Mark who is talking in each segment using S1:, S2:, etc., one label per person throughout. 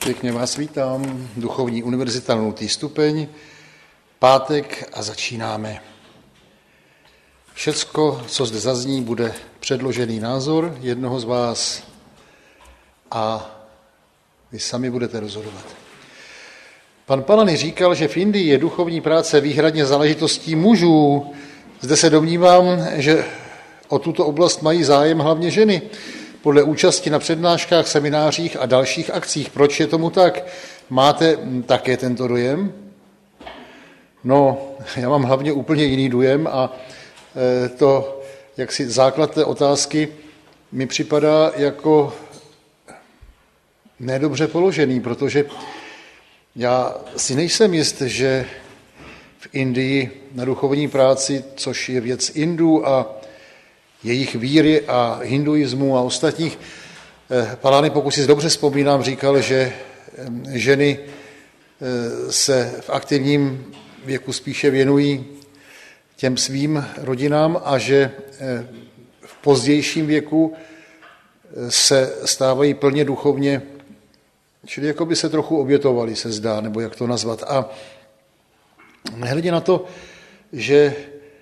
S1: Pěkně vás vítám, Duchovní univerzita 0. stupeň, pátek a začínáme. Všecko, co zde zazní, bude předložený názor jednoho z vás a vy sami budete rozhodovat. Pan Palany říkal, že v Indii je duchovní práce výhradně záležitostí mužů. Zde se domnívám, že o tuto oblast mají zájem hlavně ženy, podle účasti na přednáškách, seminářích a dalších akcích. Proč je tomu tak? Máte také tento dojem? No, já mám hlavně úplně jiný dojem a to, jaksi základ té otázky mi připadá jako nedobře položený, protože já si nejsem jist, že v Indii na duchovní práci, což je věc Indů a jejich víry a hinduismu a ostatních. Palany, pokud si dobře vzpomínám, říkal, že ženy se v aktivním věku spíše věnují těm svým rodinám a že v pozdějším věku se stávají plně duchovně, čili jako by se trochu obětovali, se zdá, nebo jak to nazvat. A nehledě na to, že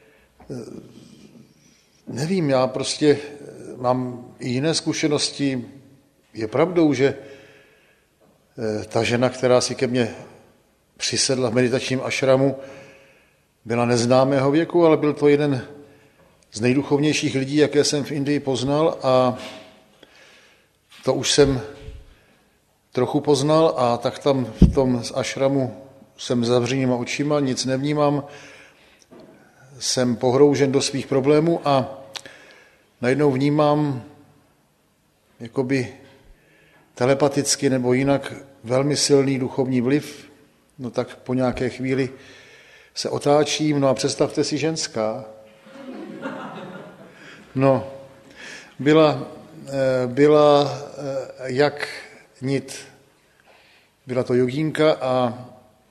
S1: nevím, já prostě mám i jiné zkušenosti. Je pravdou, že ta žena, která si ke mně přisedla v meditačním ašramu, byla neznámého věku, ale byl to jeden z nejduchovnějších lidí, jaké jsem v Indii poznal, a to už jsem trochu poznal, a tak tam v tom ašramu jsem zavřenýma očima, nic nevnímám, jsem pohroužen do svých problémů a najednou vnímám jakoby telepaticky nebo jinak velmi silný duchovní vliv. No tak po nějaké chvíli se otáčím, no a představte si ženská. No, byla jak nit. Byla to jogínka a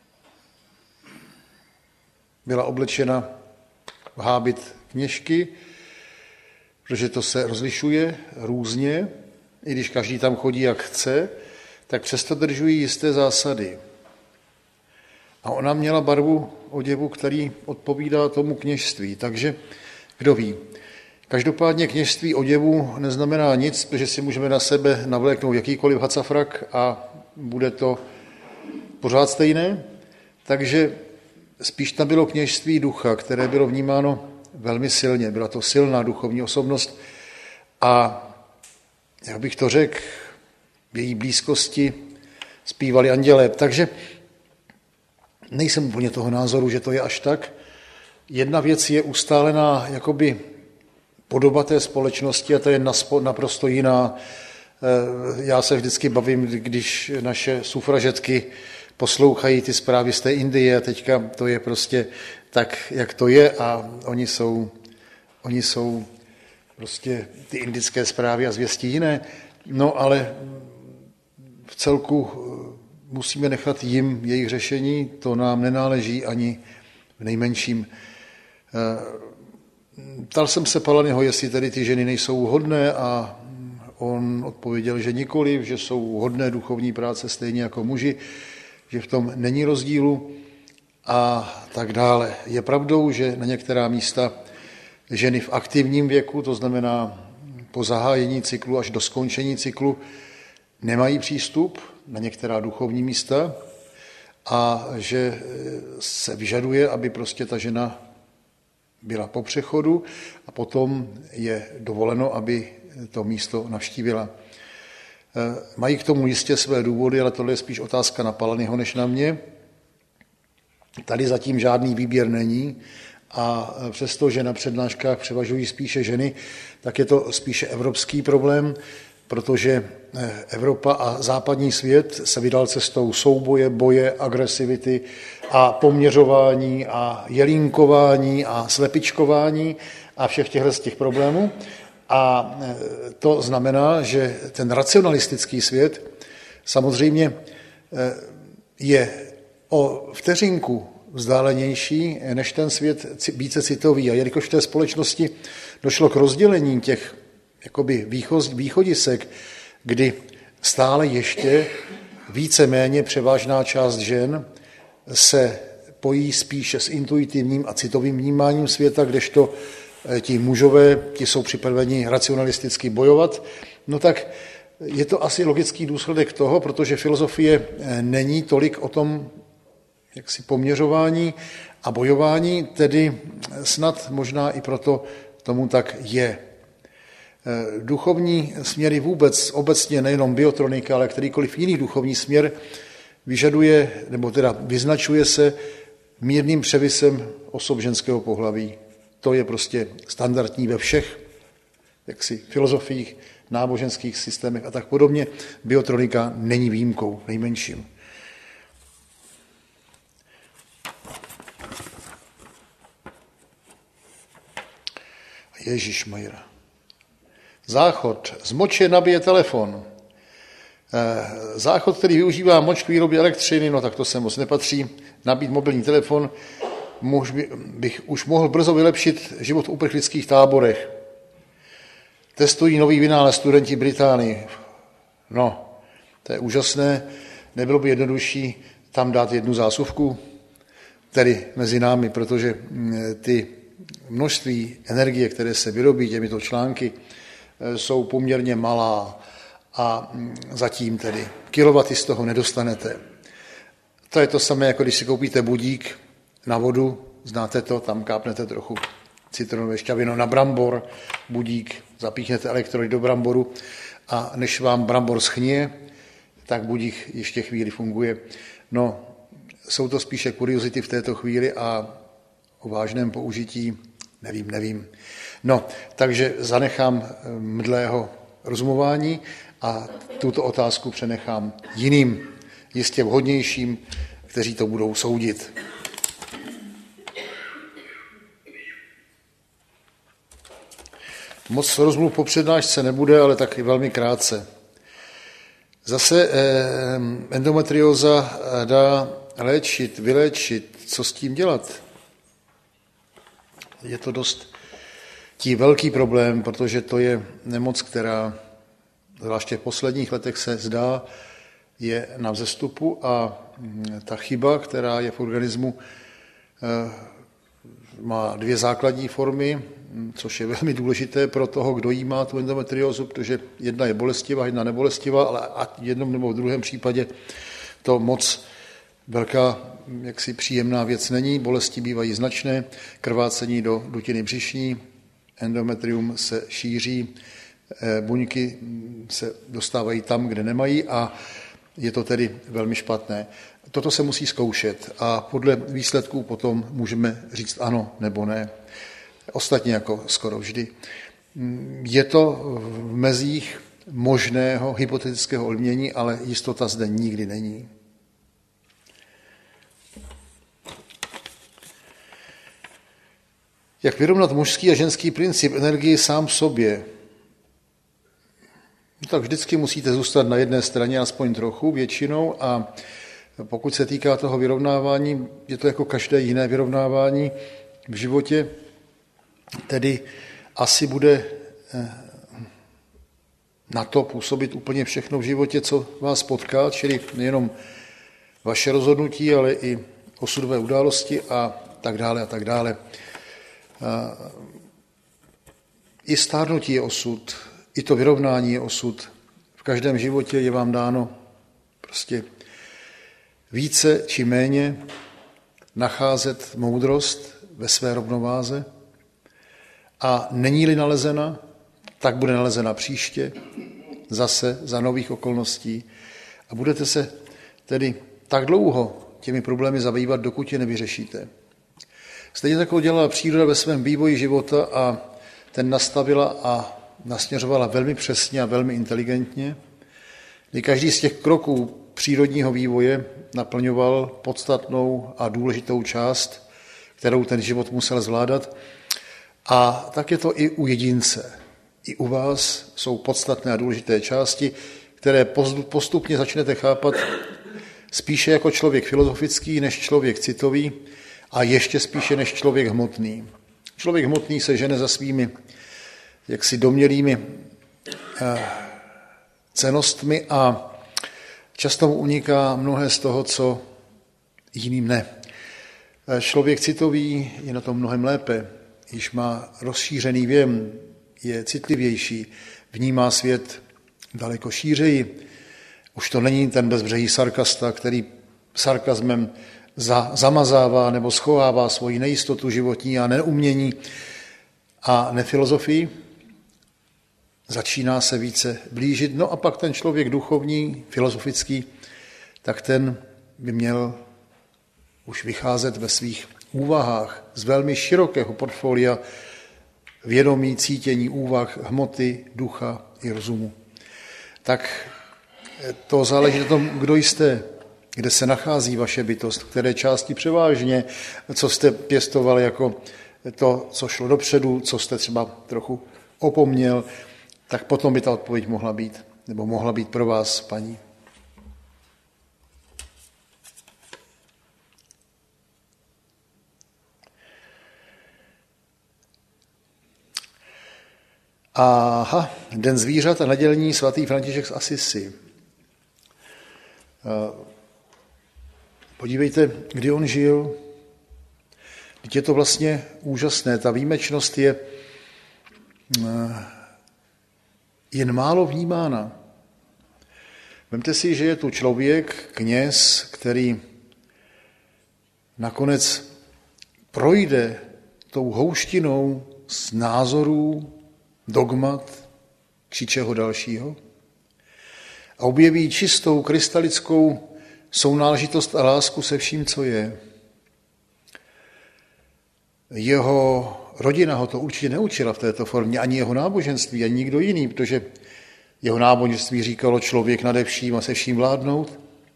S1: byla oblečena v hábit kněžky, protože to se rozlišuje různě, i když každý tam chodí jak chce, tak přesto držují jisté zásady. A ona měla barvu oděvu, který odpovídá tomu kněžství, takže kdo ví. Každopádně kněžství oděvu neznamená nic, protože si můžeme na sebe navléknout jakýkoliv hacafrak a bude to pořád stejné. Takže spíš tam bylo kněžství ducha, které bylo vnímáno velmi silně. Byla to silná duchovní osobnost a, jak bych to řekl, v její blízkosti zpívali andělé. Takže nejsem úplně toho názoru, že to je až tak. Jedna věc je ustálená jakoby podoba té společnosti a to je naprosto jiná. Já se vždycky bavím, když naše sufražetky poslouchají ty zprávy z té Indie a teďka to je prostě tak, jak to je, a oni jsou prostě ty indické zprávy a zvěsti jiné. No ale v celku musíme nechat jim jejich řešení, to nám nenáleží ani v nejmenším. Ptal jsem se Palanyho, jestli tedy ty ženy nejsou hodné, a on odpověděl, že nikoliv, že jsou hodné duchovní práce stejně jako muži, že v tom není rozdílu a tak dále. Je pravdou, že na některá místa ženy v aktivním věku, to znamená po zahájení cyklu až do skončení cyklu, nemají přístup na některá duchovní místa a že se vyžaduje, aby prostě ta žena byla po přechodu a potom je dovoleno, aby to místo navštívila. Mají k tomu jistě své důvody, ale tohle je spíš otázka na Palanyho než na mě. Tady zatím žádný výběr není a přestože na přednáškách převažují spíše ženy, tak je to spíše evropský problém, protože Evropa a západní svět se vydal cestou souboje, boje, agresivity a poměřování a jelínkování a slepičkování a všech těchto problémů. A to znamená, že ten racionalistický svět samozřejmě je o vteřinku vzdálenější než ten svět více citový. A jelikož v té společnosti došlo k rozdělení těch jakoby východisek, kdy stále ještě víceméně převážná část žen se pojí spíše s intuitivním a citovým vnímáním světa, kdežto ti mužové, ti jsou připraveni racionalisticky bojovat, no tak je to asi logický důsledek toho, protože filozofie není tolik o tom jaksi poměřování a bojování, tedy snad možná i proto tomu tak je. Duchovní směry vůbec, obecně nejenom biotronika, ale kterýkoliv jiný duchovní směr vyžaduje, nebo teda vyznačuje se mírným převisem osob ženského pohlaví. To je prostě standardní ve všech jaksi filozofiích, náboženských systémech a tak podobně. Biotronika není výjimkou, nejmenším. Ježišmajra. Záchod. Z moče nabije telefon. Záchod, který využívá moč k výrobě elektřiny, no tak to se moc nepatří. Nabít mobilní telefon, bych už mohl brzo vylepšit život v uprchlických táborech. Testují nový vynález studenti Británii. No, to je úžasné. Nebylo by jednodušší tam dát jednu zásuvku, tedy mezi námi, protože ty množství energie, které se vyrobí těmito články, jsou poměrně malá a zatím tedy kilowaty z toho nedostanete. To je to samé, jako když si koupíte budík na vodu, znáte to, tam kápnete trochu citronové šťavino na brambor, budík, zapíchnete elektrody do bramboru a než vám brambor schnie, tak budík ještě chvíli funguje. No, jsou to spíše kuriozity v této chvíli a o vážném použití nevím. No, takže zanechám mdlého rozumování a tuto otázku přenechám jiným, jistě vhodnějším, kteří to budou soudit. Moc rozmluv po přednášce nebude, ale taky velmi krátce. Zase endometrióza dá léčit, vyléčit, co s tím dělat? Je to dost velký problém, protože to je nemoc, která zvláště v posledních letech se zdá, je na vzestupu a ta chyba, která je v organismu, má dvě základní formy, což je velmi důležité pro toho, kdo jí má tu endometriózu, protože jedna je bolestivá, jedna nebolestivá, ale v jednom nebo v druhém případě to moc velká, jaksi příjemná věc není. Bolesti bývají značné, krvácení do dutiny břišní, endometrium se šíří, buňky se dostávají tam, kde nemají a je to tedy velmi špatné. Toto se musí zkoušet a podle výsledků potom můžeme říct ano nebo ne. Ostatně jako skoro vždy. Je to v mezích možného hypotetického ovlivnění, ale jistota zde nikdy není. Jak vyrovnat mužský a ženský princip energii sám v sobě? No tak vždycky musíte zůstat na jedné straně aspoň trochu, většinou, a pokud se týká toho vyrovnávání, je to jako každé jiné vyrovnávání v životě, tedy asi bude na to působit úplně všechno v životě, co vás potká, čili nejenom vaše rozhodnutí, ale i osudové události a tak dále a tak dále. I stárnutí je osud, i to vyrovnání je osud. V každém životě je vám dáno prostě více či méně nacházet moudrost ve své rovnováze a není-li nalezena, tak bude nalezena příště, zase za nových okolností a budete se tedy tak dlouho těmi problémy zabývat, dokud je nevyřešíte. Stejně tak dělala příroda ve svém vývoji života a ten nastavila a nasměřovala velmi přesně a velmi inteligentně, kdy každý z těch kroků přírodního vývoje naplňoval podstatnou a důležitou část, kterou ten život musel zvládat. A tak je to i u jedince. I u vás jsou podstatné a důležité části, které postupně začnete chápat spíše jako člověk filozofický, než člověk citový a ještě spíše než člověk hmotný. Člověk hmotný se žene za svými jaksi domnělými cennostmi a často mu uniká mnohé z toho, co jiným ne. Člověk citový je na tom mnohem lépe, již má rozšířený věm, je citlivější, vnímá svět daleko šířeji. Už to není ten bezbřehý sarkasta, který sarkazmem zamazává nebo schovává svoji nejistotu životní a neumění a nefilozofii. Začíná se více blížit. No a pak ten člověk duchovní, filozofický, tak ten by měl už vycházet ve svých úvahách z velmi širokého portfolia vědomí, cítění, úvah, hmoty, ducha i rozumu. Tak to záleží na tom, kdo jste, kde se nachází vaše bytost, které části převážně, co jste pěstovali jako to, co šlo dopředu, co jste třeba trochu opomněl, tak potom by ta odpověď mohla být, nebo mohla být pro vás, paní. Aha, Den zvířat a nedělní svatý František z Assisi. Podívejte, kdy on žil. Teď je to vlastně úžasné. Ta výjimečnost je jen málo vnímána. Vemte si, že je tu člověk, kněz, který nakonec projde tou houštinou z názorů, dogmat, či čeho dalšího a objeví čistou, krystalickou sounáležitost a lásku se vším, co je. Jeho rodina ho to určitě neučila v této formě, ani jeho náboženství, ani nikdo jiný, protože jeho náboženství říkalo člověk nade vším a se vším vládnout.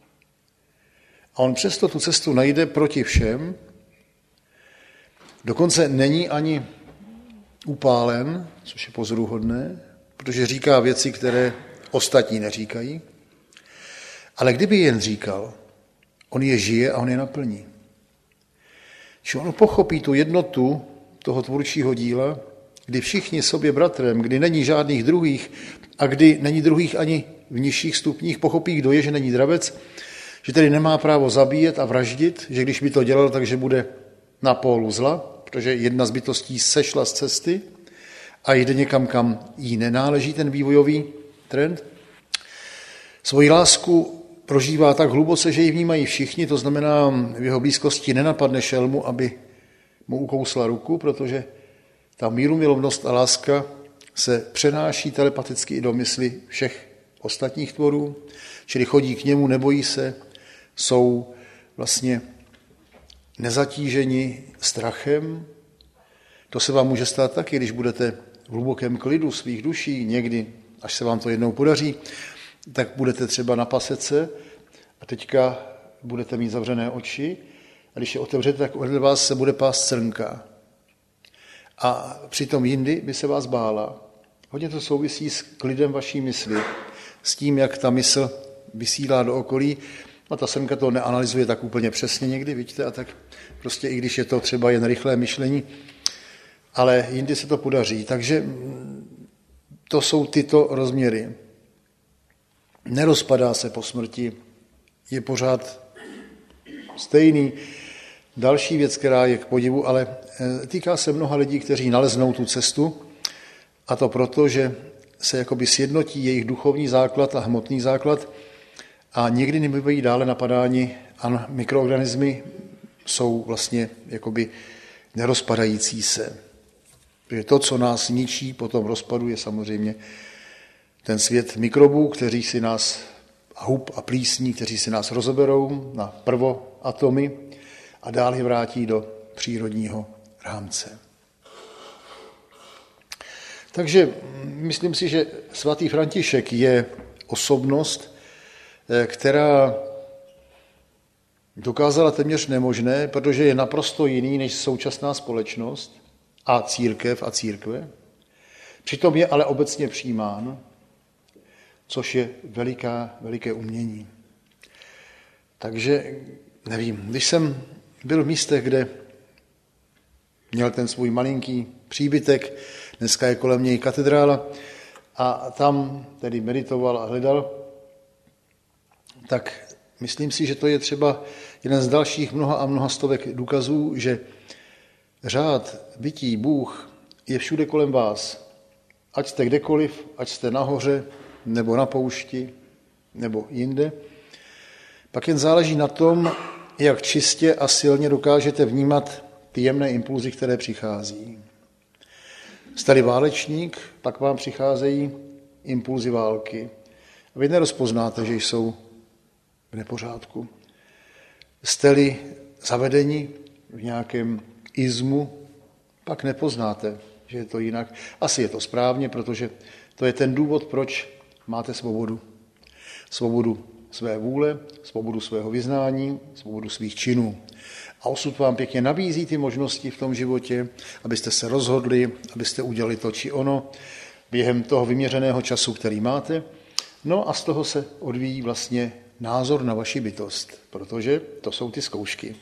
S1: A on přesto tu cestu najde proti všem, dokonce není ani upálen, což je pozoruhodné, protože říká věci, které ostatní neříkají. Ale kdyby jen říkal, on je žije a on je naplní. Že on pochopí tu jednotu toho tvůrčího díla, kdy všichni sobě bratrem, kdy není žádných druhých a kdy není druhých ani v nižších stupních, pochopí, kdo je, že není dravec, že tedy nemá právo zabíjet a vraždit, že když by to dělal, takže bude na pólu zla, protože jedna z bytostí sešla z cesty a jde někam, kam jí nenáleží ten vývojový trend. Svoji lásku prožívá tak hluboce, že ji vnímají všichni, to znamená, v jeho blízkosti nenapadne šelmu, aby mu ukousla ruku, protože ta mírumilovnost a láska se přenáší telepaticky i do mysli všech ostatních tvorů, čili chodí k němu, nebojí se, jsou vlastně nezatíženi strachem. To se vám může stát taky, když budete v hlubokém klidu svých duší, někdy, až se vám to jednou podaří, tak budete třeba na pasece a teďka budete mít zavřené oči a když je otevřete, tak vedle vás se bude pást srnka. A přitom jindy by se vás bála. Hodně to souvisí s klidem vaší mysli, s tím, jak ta mysl vysílá do okolí. A ta srnka to neanalyzuje tak úplně přesně někdy, vidíte, a tak prostě i když je to třeba jen rychlé myšlení, ale jindy se to podaří. Takže to jsou tyto rozměry. Nerozpadá se po smrti, je pořád stejný. Další věc, která je k podivu, ale týká se mnoha lidí, kteří naleznou tu cestu, a to proto, že se jakoby sjednotí jejich duchovní základ a hmotný základ a někdy nebývají dále napadáni a mikroorganismy jsou vlastně jakoby nerozpadající se. Protože to, co nás ničí po tom rozpadu, je samozřejmě ten svět mikrobů, kteří si nás, hub a plísní, kteří si nás rozeberou na prvoatomy a dál je vrátí do přírodního rámce. Takže myslím si, že svatý František je osobnost, která dokázala téměř nemožné, protože je naprosto jiný než současná společnost a církev a církve. Přitom je ale obecně přijímán, což je veliké umění. Takže nevím, když jsem byl v místech, kde měl ten svůj malinký příbytek, dneska je kolem něj katedrála, a tam tedy meditoval a hledal, tak myslím si, že to je třeba jeden z dalších mnoha a mnoha stovek důkazů, že řád bytí Bůh je všude kolem vás. Ať jste kdekoliv, ať jste nahoře, nebo na poušti, nebo jinde. Pak jen záleží na tom, jak čistě a silně dokážete vnímat ty jemné impulzy, které přichází. Jste-li válečník, pak vám přicházejí impulzy války. A vy nerozpoznáte, že jsou v nepořádku. Jste-li zavedeni v nějakém izmu, pak nepoznáte, že je to jinak. Asi je to správně, protože to je ten důvod, proč máte svobodu. Svobodu své vůle, svobodu svého vyznání, svobodu svých činů. A osud vám pěkně nabízí ty možnosti v tom životě, abyste se rozhodli, abyste udělali to či ono během toho vyměřeného času, který máte. No a z toho se odvíjí vlastně názor na vaši bytost, protože to jsou ty zkoušky.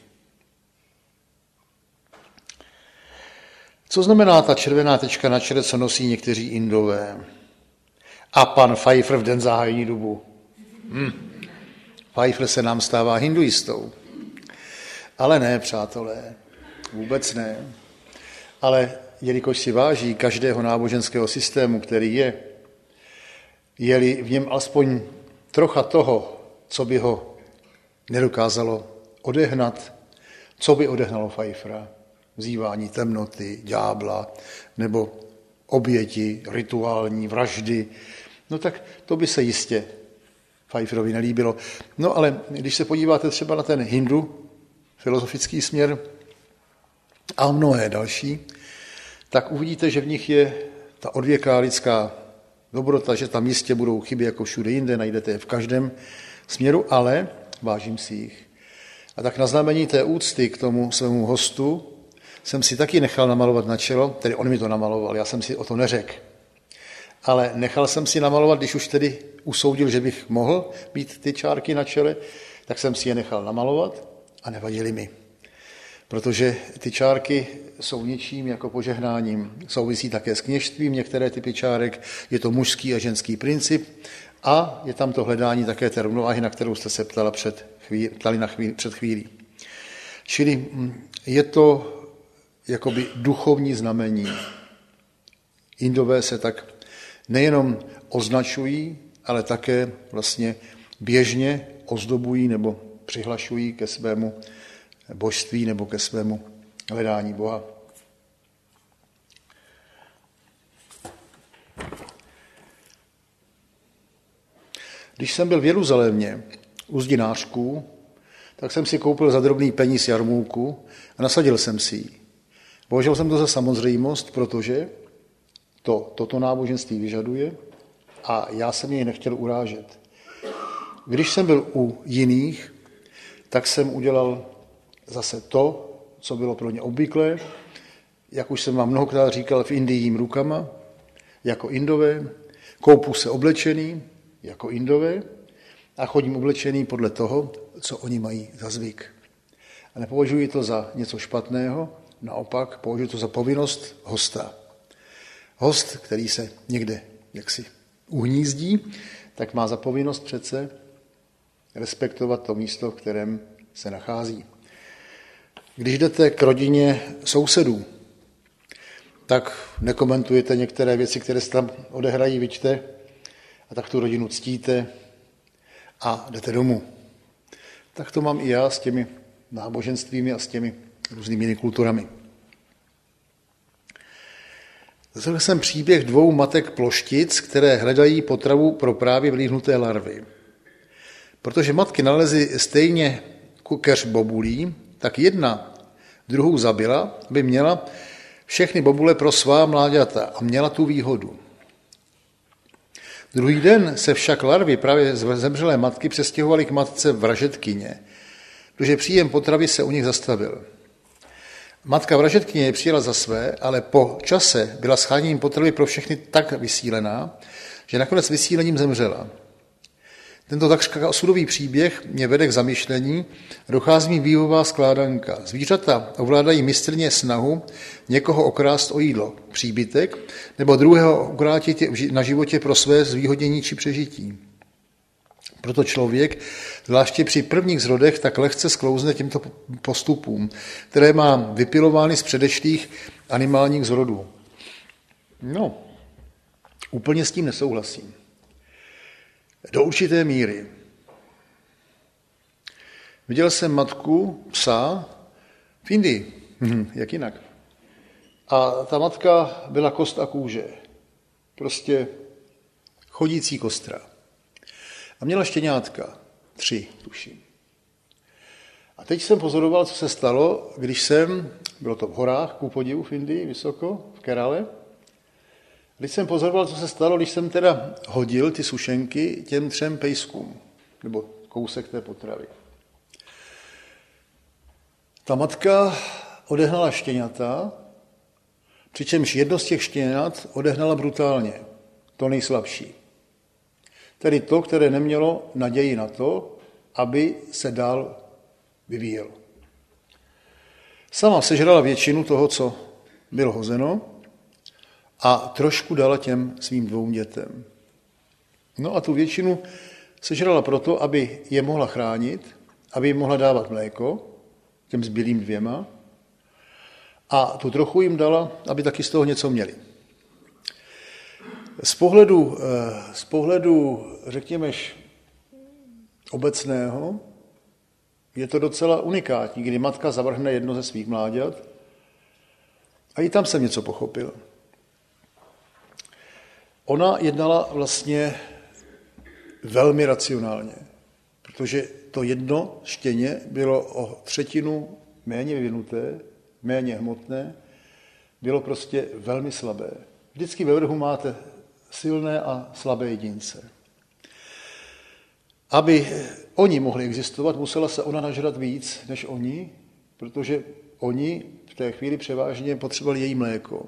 S1: Co znamená ta červená tečka na čele, co nosí někteří Indové? A pan Pfeiffer v den zahájení dubu. Pfeiffer se nám stává hinduistou. Ale ne, přátelé, vůbec ne. Ale jelikož si váží každého náboženského systému, který je-li v něm alespoň trocha toho, co by ho nedokázalo odehnat, co by odehnalo Pfeiffera? Vzývání temnoty, ďábla, nebo oběti, rituální vraždy. No tak to by se jistě Pfeifferovi nelíbilo. No ale když se podíváte třeba na ten hindu, filozofický směr a mnohé další, tak uvidíte, že v nich je ta odvěká lidská dobrota, že tam jistě budou chyby jako všude jinde, najdete je v každém směru, ale vážím si jich. A tak na znamení té úcty k tomu svému hostu jsem si taky nechal namalovat na čelo, tedy on mi to namaloval, já jsem si o to neřekl. Ale nechal jsem si namalovat, když už tedy usoudil, že bych mohl mít ty čárky na čele, tak jsem si je nechal namalovat a nevadily mi. Protože ty čárky jsou ničím jako požehnáním. Souvisí také s kněžstvím, některé typy čárek, je to mužský a ženský princip a je tam to hledání také té rovnováhy, na kterou jste se ptali před chvílí. Čili je to jakoby duchovní znamení. Indové se tak nejenom označují, ale také vlastně běžně ozdobují nebo přihlašují ke svému božství nebo ke svému hledání Boha. Když jsem byl v Jeruzalémě u zdinářků, tak jsem si koupil za drobný peníz jarmulku a nasadil jsem si ji. Považoval jsem to za samozřejmost, protože toto náboženství vyžaduje a já jsem jej nechtěl urážet. Když jsem byl u jiných, tak jsem udělal zase to, co bylo pro ně obvyklé, jak už jsem vám mnohokrát říkal, v Indii jím rukama, jako Indové, koupu se oblečený, jako Indové, a chodím oblečený podle toho, co oni mají za zvyk. A nepovažuji to za něco špatného, naopak považuji to za povinnost hosta. Host, který se někde jaksi uhnízdí, tak má za povinnost přece respektovat to místo, v kterém se nachází. Když jdete k rodině sousedů, tak nekomentujete některé věci, které se tam odehrají, vidíte, a tak tu rodinu ctíte a jdete domů. Tak to mám i já s těmi náboženstvími a s těmi různými kulturami. Zaslechl jsem příběh 2 matek ploštic, které hledají potravu pro právě vylíhnuté larvy. Protože matky nalezly stejně keř bobulí, tak jedna druhou zabila, aby měla všechny bobule pro svá mláďata a měla tu výhodu. Druhý den se však larvy právě z zemřelé matky přestěhovaly k matce vražedkyně, protože příjem potravy se u nich zastavil. Matka vražedkyně je přijela za své, ale po čase byla sháněním potravy pro všechny tak vysílená, že nakonec vysílením zemřela. Tento takřka osudový příběh mě vede k zamyšlení, dochází mi vývojová skládanka. Zvířata ovládají mistrně snahu někoho okrást o jídlo, příbytek, nebo druhého ukrátit na životě pro své zvýhodnění či přežití. Proto člověk, zvláště při prvních zrodech, tak lehce sklouzne těmto postupům, které má vypilovány z předešlých animálních zrodů. No, úplně s tím nesouhlasím. Do určité míry. Viděl jsem matku psa v Indii. Jak jinak? A ta matka byla kost a kůže. Prostě chodící kostra. A měla štěňátka. 3, tuším. A teď jsem pozoroval, co se stalo, bylo to v horách, ku podivu v Indii, vysoko, v Kerale. Když jsem pozoroval, co se stalo, když jsem teda hodil ty sušenky těm 3 pejskům, nebo kousek té potravy. Ta matka odehnala štěňata, přičemž jedno z těch štěňat odehnala brutálně, to nejslabší. Tedy to, které nemělo naději na to, aby se dál vyvíjelo. Sama sežrala většinu toho, co bylo hozeno, a trošku dala těm svým 2 dětem. No a tu většinu sežrala proto, aby je mohla chránit, aby jim mohla dávat mléko, těm zbylým 2, a tu trochu jim dala, aby taky z toho něco měli. Z pohledu, řekněme, obecného, je to docela unikátní, kdy matka zavrhne jedno ze svých mláďat, a i tam jsem něco pochopil. Ona jednala vlastně velmi racionálně, protože to jedno štěně bylo o 1/3 méně vyvinuté, méně hmotné, bylo prostě velmi slabé. Vždycky ve vrhu máte silné a slabé jedince. Aby oni mohli existovat, musela se ona nažrat víc než oni, protože oni v té chvíli převážně potřebovali její mléko.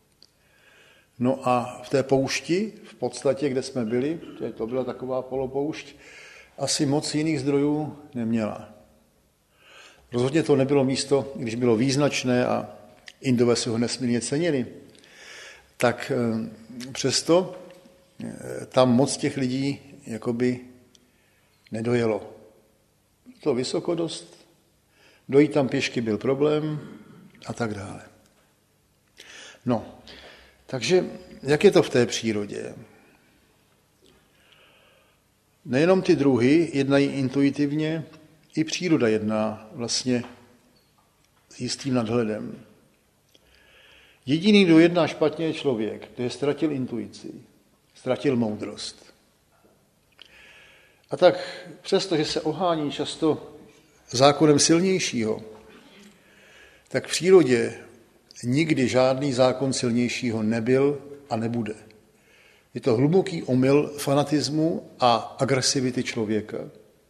S1: No a v té poušti, v podstatě, kde jsme byli, to byla taková polopoušť, asi moc jiných zdrojů neměla. Rozhodně to nebylo místo, když bylo význačné a Indové si ho nesmírně cenili, tak přesto tam moc těch lidí jakoby nedojelo. To vysoko dost, dojít tam pěšky byl problém a tak dále. No, takže jak je to v té přírodě? Nejenom ty druhy jednají intuitivně, i příroda jedná vlastně s jistým nadhledem. Jediný, kdo jedná špatně, je člověk, který ztratil intuici, ztratil moudrost. A tak přesto, že se ohání často zákonem silnějšího, tak v přírodě nikdy žádný zákon silnějšího nebyl a nebude. Je to hluboký omyl fanatismu a agresivity člověka.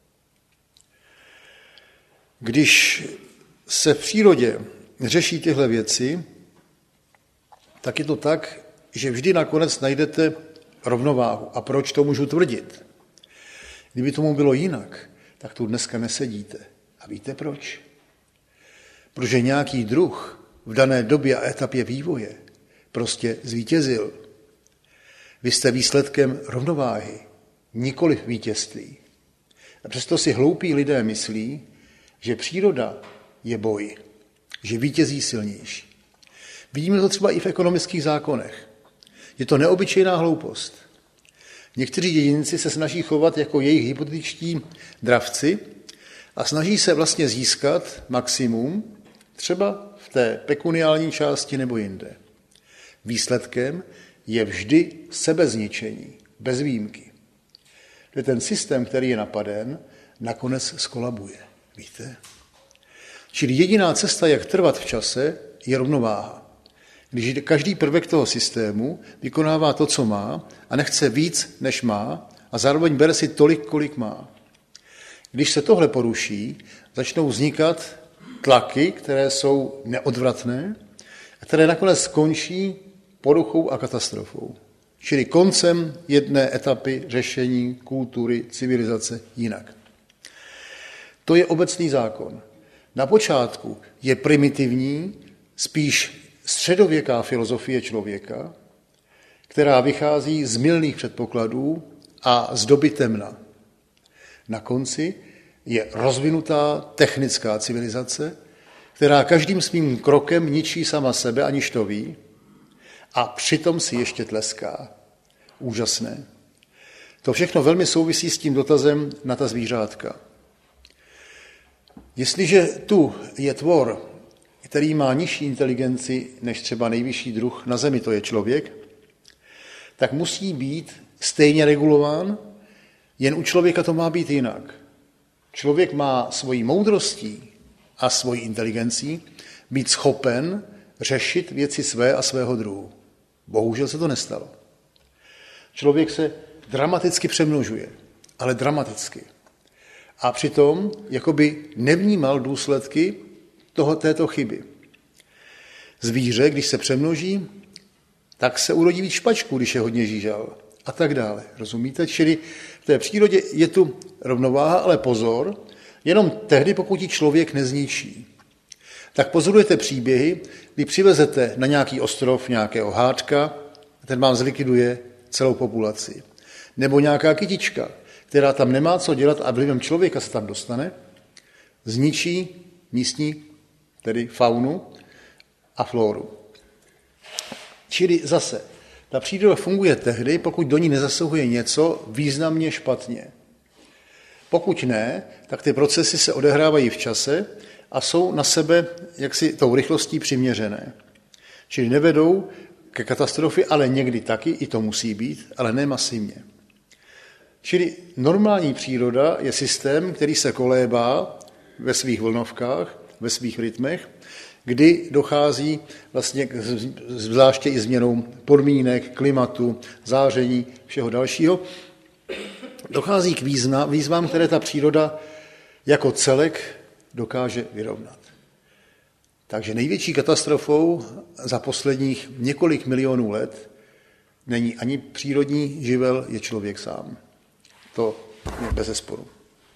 S1: Když se v přírodě řeší tyhle věci, tak je to tak, že vždy nakonec najdete rovnováhu. A proč to můžu tvrdit? Kdyby tomu bylo jinak, tak tu dneska nesedíte. A víte proč? Protože nějaký druh v dané době a etapě vývoje prostě zvítězil. Vy jste výsledkem rovnováhy, nikoliv vítězství. A přesto si hloupí lidé myslí, že příroda je boj, že vítězí silnější. Vidíme to třeba i v ekonomických zákonech. Je to neobyčejná hloupost. Někteří jedinci se snaží chovat jako jejich hypotetičtí dravci a snaží se vlastně získat maximum třeba v té pekuniální části nebo jinde. Výsledkem je vždy sebezničení, bez výjimky. Že ten systém, který je napaden, nakonec skolabuje. Víte? Čili jediná cesta, jak trvat v čase, je rovnováha. Když každý prvek toho systému vykonává to, co má, a nechce víc, než má, a zároveň bere si tolik, kolik má. Když se tohle poruší, začnou vznikat tlaky, které jsou neodvratné a které nakonec skončí poruchou a katastrofou. Čili koncem jedné etapy řešení kultury, civilizace jinak. To je obecný zákon. Na počátku je primitivní, spíš středověká filozofie člověka, která vychází z mylných předpokladů a z doby temna. Na konci je rozvinutá technická civilizace, která každým svým krokem ničí sama sebe, aniž to ví, a přitom si ještě tleská. Úžasné. To všechno velmi souvisí s tím dotazem na ta zvířátka. Jestliže tu je tvor, který má nižší inteligenci než třeba nejvyšší druh na zemi, to je člověk, tak musí být stejně regulován, jen u člověka to má být jinak. Člověk má svojí moudrostí a svojí inteligencí být schopen řešit věci své a svého druhu. Bohužel se to nestalo. Člověk se dramaticky přemnožuje, ale dramaticky. A přitom jakoby nevnímal důsledky této chyby. Zvíře, když se přemnoží, tak se urodí víc špačků, když je hodně žížal a tak dále. Rozumíte? Čili v té přírodě je tu rovnováha, ale pozor, jenom tehdy, pokud ji člověk nezničí. Tak pozorujete příběhy, kdy přivezete na nějaký ostrov nějakého hádka, ten vám zlikviduje celou populaci. Nebo nějaká kytička, která tam nemá co dělat a vlivem člověka se tam dostane, zničí místní, tedy faunu a floru. Čili zase, ta příroda funguje tehdy, pokud do ní nezasahuje něco významně špatně. Pokud ne, tak ty procesy se odehrávají v čase a jsou na sebe jaksi tou rychlostí přiměřené. Čili nevedou ke katastrofě, ale někdy taky, i to musí být, ale ne masivně. Čili normální příroda je systém, který se kolébá ve svých vlnovkách, ve svých rytmech, kdy dochází vlastně zvláště i změnou podmínek, klimatu, záření, všeho dalšího. Dochází k výzvám, které ta příroda jako celek dokáže vyrovnat. Takže největší katastrofou za posledních několik milionů let není ani přírodní živel, je člověk sám. To je bezesporu.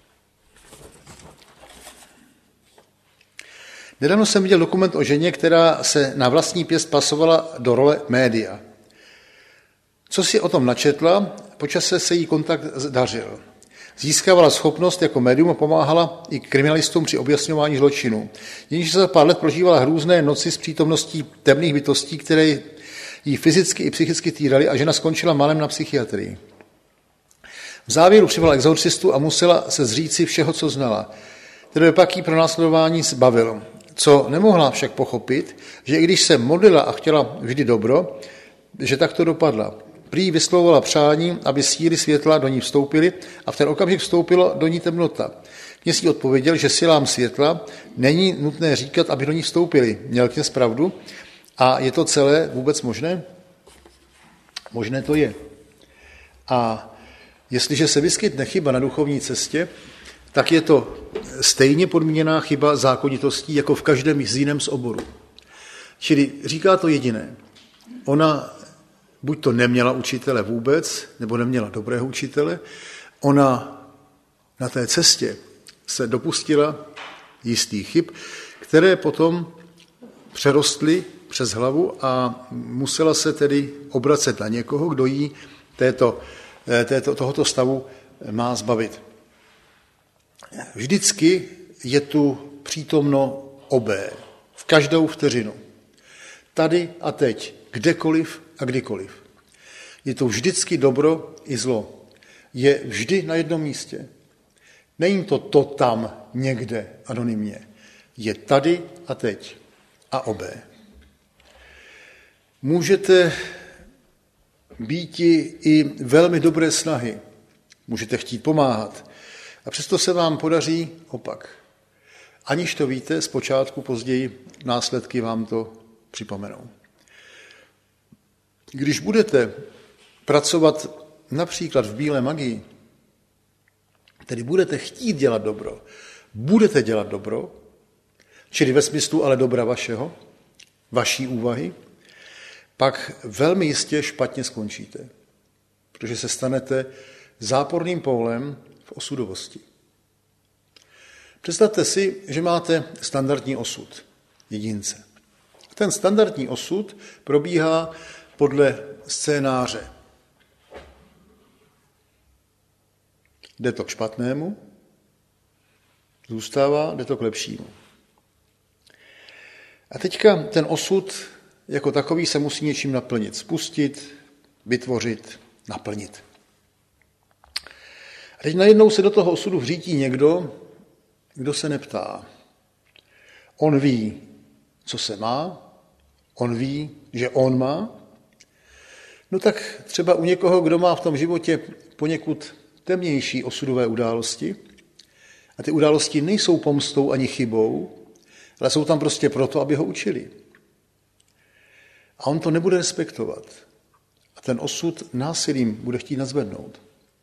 S1: Nedávno jsem viděl dokument o ženě, která se na vlastní pěst pasovala do role média. Co si o tom načetla, po čase se jí kontakt dařil. Získávala schopnost jako médium a pomáhala i kriminalistům při objasňování zločinů. Jenže za pár let prožívala hrůzné noci s přítomností temných bytostí, které jí fyzicky i psychicky týraly a žena skončila málem na psychiatrii. V závěru přivolala exorcistu a musela se zříci všeho, co znala. Tedy pak jí pro následování zbavilo. Co nemohla však pochopit, že i když se modlila a chtěla vždy dobro, že tak to dopadla. Prý vyslovovala přání, aby síly světla do ní vstoupily a v ten okamžik vstoupila do ní temnota. Kněz jí odpověděl, že silám světla není nutné říkat, aby do ní vstoupily. Měl kněz pravdu a je to celé vůbec možné? Možné to je. A jestliže se vyskytne chyba na duchovní cestě, tak je to stejně podmíněná chyba zákonitostí, jako v každém z jiném z oboru. Čili říká to jediné. Ona buď to neměla učitele vůbec, nebo neměla dobrého učitele, ona na té cestě se dopustila jistých chyb, které potom přerostly přes hlavu a musela se tedy obracet na někoho, kdo jí tohoto stavu má zbavit. Vždycky je tu přítomno obé, v každou vteřinu. Tady a teď, kdekoliv a kdykoliv. Je to vždycky dobro i zlo. Je vždy na jednom místě. Není to tam někde anonymně. Je tady a teď a obé. Můžete býti i velmi dobré snahy. Můžete chtít pomáhat. A přesto se vám podaří opak. Aniž to víte, zpočátku, později následky vám to připomenou. Když budete pracovat například v bílé magii, tedy budete chtít dělat dobro, budete dělat dobro, čili ve smyslu ale dobra vašeho, vaší úvahy, pak velmi jistě špatně skončíte, protože se stanete záporným pólem v osudovosti. Představte si, že máte standardní osud jedince. Ten standardní osud probíhá podle scénáře. jde to k špatnému, zůstává, jde to k lepšímu. A teďka ten osud jako takový se musí něčím naplnit, spustit, vytvořit, naplnit. A teď najednou se do toho osudu vřítí někdo, kdo se neptá. On ví, co se má, on ví, že on má. No tak třeba u někoho, kdo má v tom životě poněkud temnější osudové události, a ty události nejsou pomstou ani chybou, ale jsou tam prostě proto, aby ho učili. A on to nebude respektovat. A ten osud násilím bude chtít nadzvednout.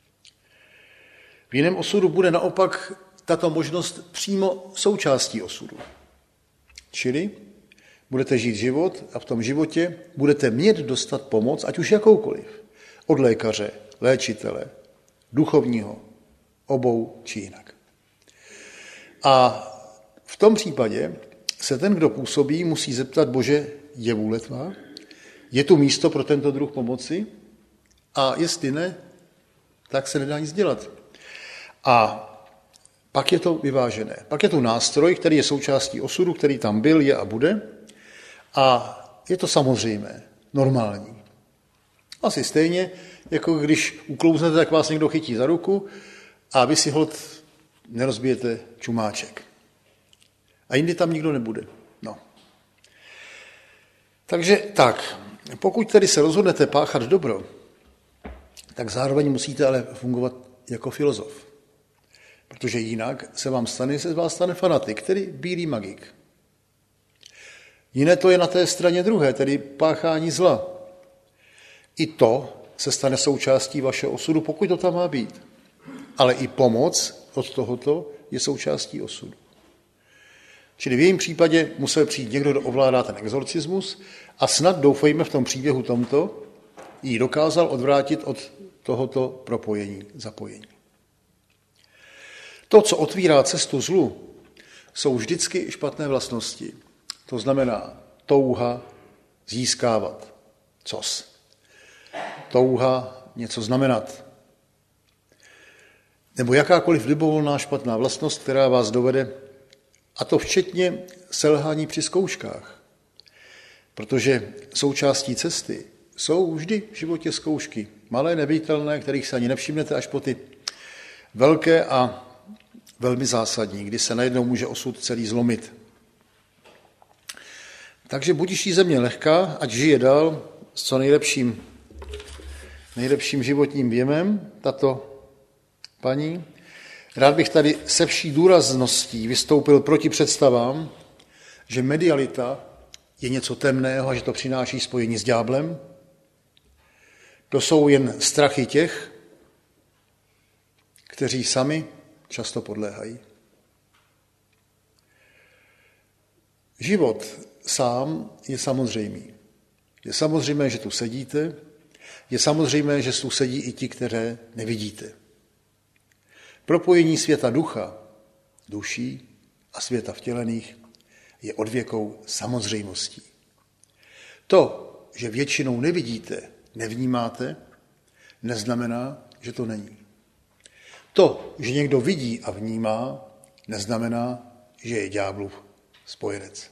S1: V jiném osudu bude naopak tato možnost přímo součástí osudu. Čili budete žít život a v tom životě budete mít dostat pomoc, ať už jakoukoliv. Od lékaře, léčitele, duchovního, obou či jinak. A v tom případě se ten, kdo působí, musí zeptat: Bože, je vůle tvá? Je tu místo pro tento druh pomoci? A jestli ne, tak se nedá nic dělat. A pak je to vyvážené. Pak je tu nástroj, který je součástí osudu, který tam byl, je a bude. A je to samozřejmé, normální. Asi stejně, jako když uklouznete, tak vás někdo chytí za ruku a vy si holt nerozbijete čumáček. A jindy tam nikdo nebude. No. Takže tak, pokud tedy se rozhodnete páchat dobro, tak zároveň musíte ale fungovat jako filozof. Protože jinak se vás stane fanatik, tedy bílý magik. Jiné to je na té straně druhé, tedy páchání zla. I to se stane součástí vašeho osudu, pokud to tam má být. Ale i pomoc od tohoto je součástí osudu. Čili v jejím případě musel přijít někdo, kdo ovládá ten exorcismus a snad, doufejme, v tom příběhu tomto ji dokázal odvrátit od tohoto propojení, zapojení. To, co otvírá cestu zlu, jsou vždycky špatné vlastnosti. To znamená touha získávat cos. Touha něco znamenat. Nebo jakákoliv libovolná špatná vlastnost, která vás dovede, a to včetně selhání při zkouškách. Protože součástí cesty jsou vždy v životě zkoušky. Malé, neviditelné, kterých se ani nevšimnete, až po ty velké a velmi zásadní, kdy se najednou může osud celý zlomit. Takže budiž jí země lehká, ať žije dál s co nejlepším životním věmem, tato paní. Rád bych tady se vší důrazností vystoupil proti představám, že medialita je něco temného a že to přináší spojení s ďáblem. To jsou jen strachy těch, kteří sami často podléhají. Život sám je samozřejmý. Je samozřejmé, že tu sedíte, je samozřejmé, že tu sedí i ti, které nevidíte. Propojení světa ducha, duší a světa vtělených je odvěkou samozřejmostí. To, že většinou nevidíte, nevnímáte, neznamená, že to není. To, že někdo vidí a vnímá, neznamená, že je ďáblův spojenec.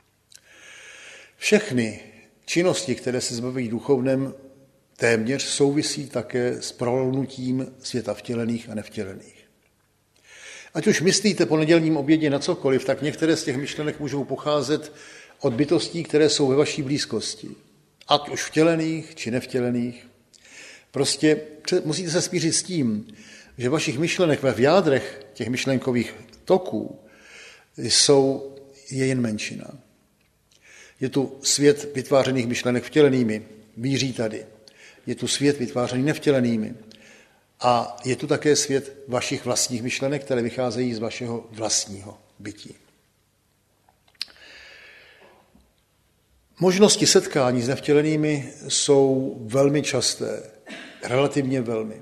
S1: Všechny činnosti, které se zbaví duchovnem, téměř souvisí také s prolnutím světa vtělených a nevtělených. Ať už myslíte po nedělním obědě na cokoliv, tak některé z těch myšlenek můžou pocházet od bytostí, které jsou ve vaší blízkosti. Ať už vtělených či nevtělených. Prostě musíte se smířit s tím, že vašich myšlenek v jádrech těch myšlenkových toků je jen menšina. Je tu svět vytvářených myšlenek vtělenými, míří tady. Je tu svět vytvářený nevtělenými. A je tu také svět vašich vlastních myšlenek, které vycházejí z vašeho vlastního bytí. Možnosti setkání s nevtělenými jsou velmi časté, relativně velmi.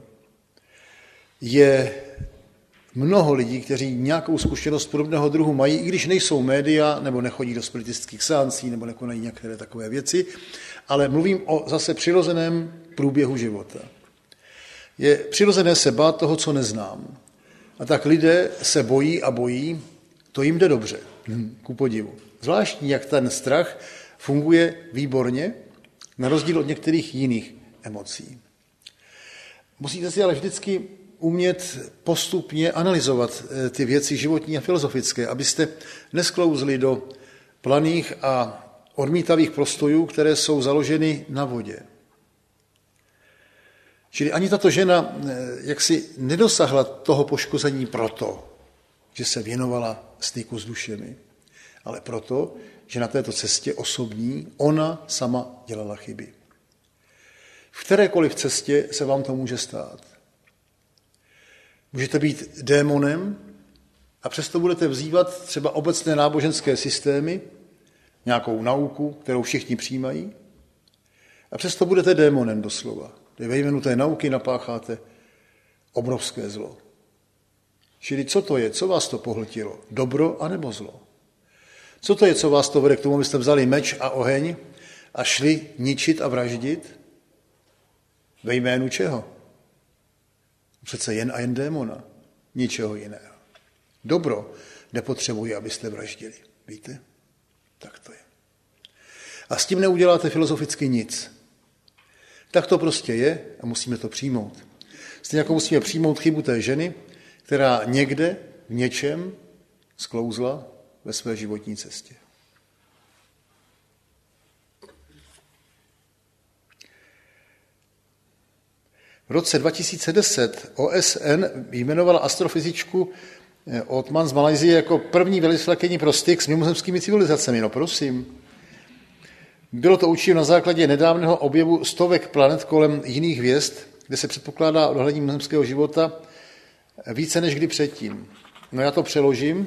S1: Je mnoho lidí, kteří nějakou zkušenost podobného druhu mají, i když nejsou média, nebo nechodí do spiritistických seancí, nebo nekonají některé takové věci, ale mluvím o zase přirozeném průběhu života. Je přirozené se bát toho, co neznám. A tak lidé se bojí a bojí, to jim jde dobře, ku podivu. Zvláštní, jak ten strach funguje výborně, na rozdíl od některých jiných emocí. Musíte si ale vždycky umět postupně analyzovat ty věci životní a filozofické, abyste nesklouzli do planých a odmítavých postojů, které jsou založeny na vodě. Čili ani tato žena jaksi nedosahla toho poškození proto, že se věnovala styku s dušemi, ale proto, že na této cestě osobní ona sama dělala chyby. V kterékoliv cestě se vám to může stát. Můžete být démonem a přesto budete vzývat třeba obecné náboženské systémy, nějakou nauku, kterou všichni přijímají, a přesto budete démonem doslova. Ve jménu té nauky napácháte obrovské zlo. Čili co to je? Co vás to pohltilo? Dobro anebo zlo? Co to je, co vás to vede k tomu, abyste vzali meč a oheň a šli ničit a vraždit? Ve jménu čeho? Přece jen a jen démona. Ničeho jiného. Dobro nepotřebuje, abyste vraždili. Víte? Tak to je. A s tím neuděláte filozoficky nic. Tak to prostě je a musíme to přijmout. Stejně jako musíme přijmout chybu té ženy, která někde v něčem sklouzla ve své životní cestě. V roce 2010 OSN jmenovala astrofyzičku Othman z Malajsie jako první velvyslankyni pro styk s mimozemskými civilizacemi. No prosím. Bylo to učiněno na základě nedávného objevu stovek planet kolem jiných hvězd, kde se předpokládá odhalení mimozemského života více než kdy předtím. No já to přeložím.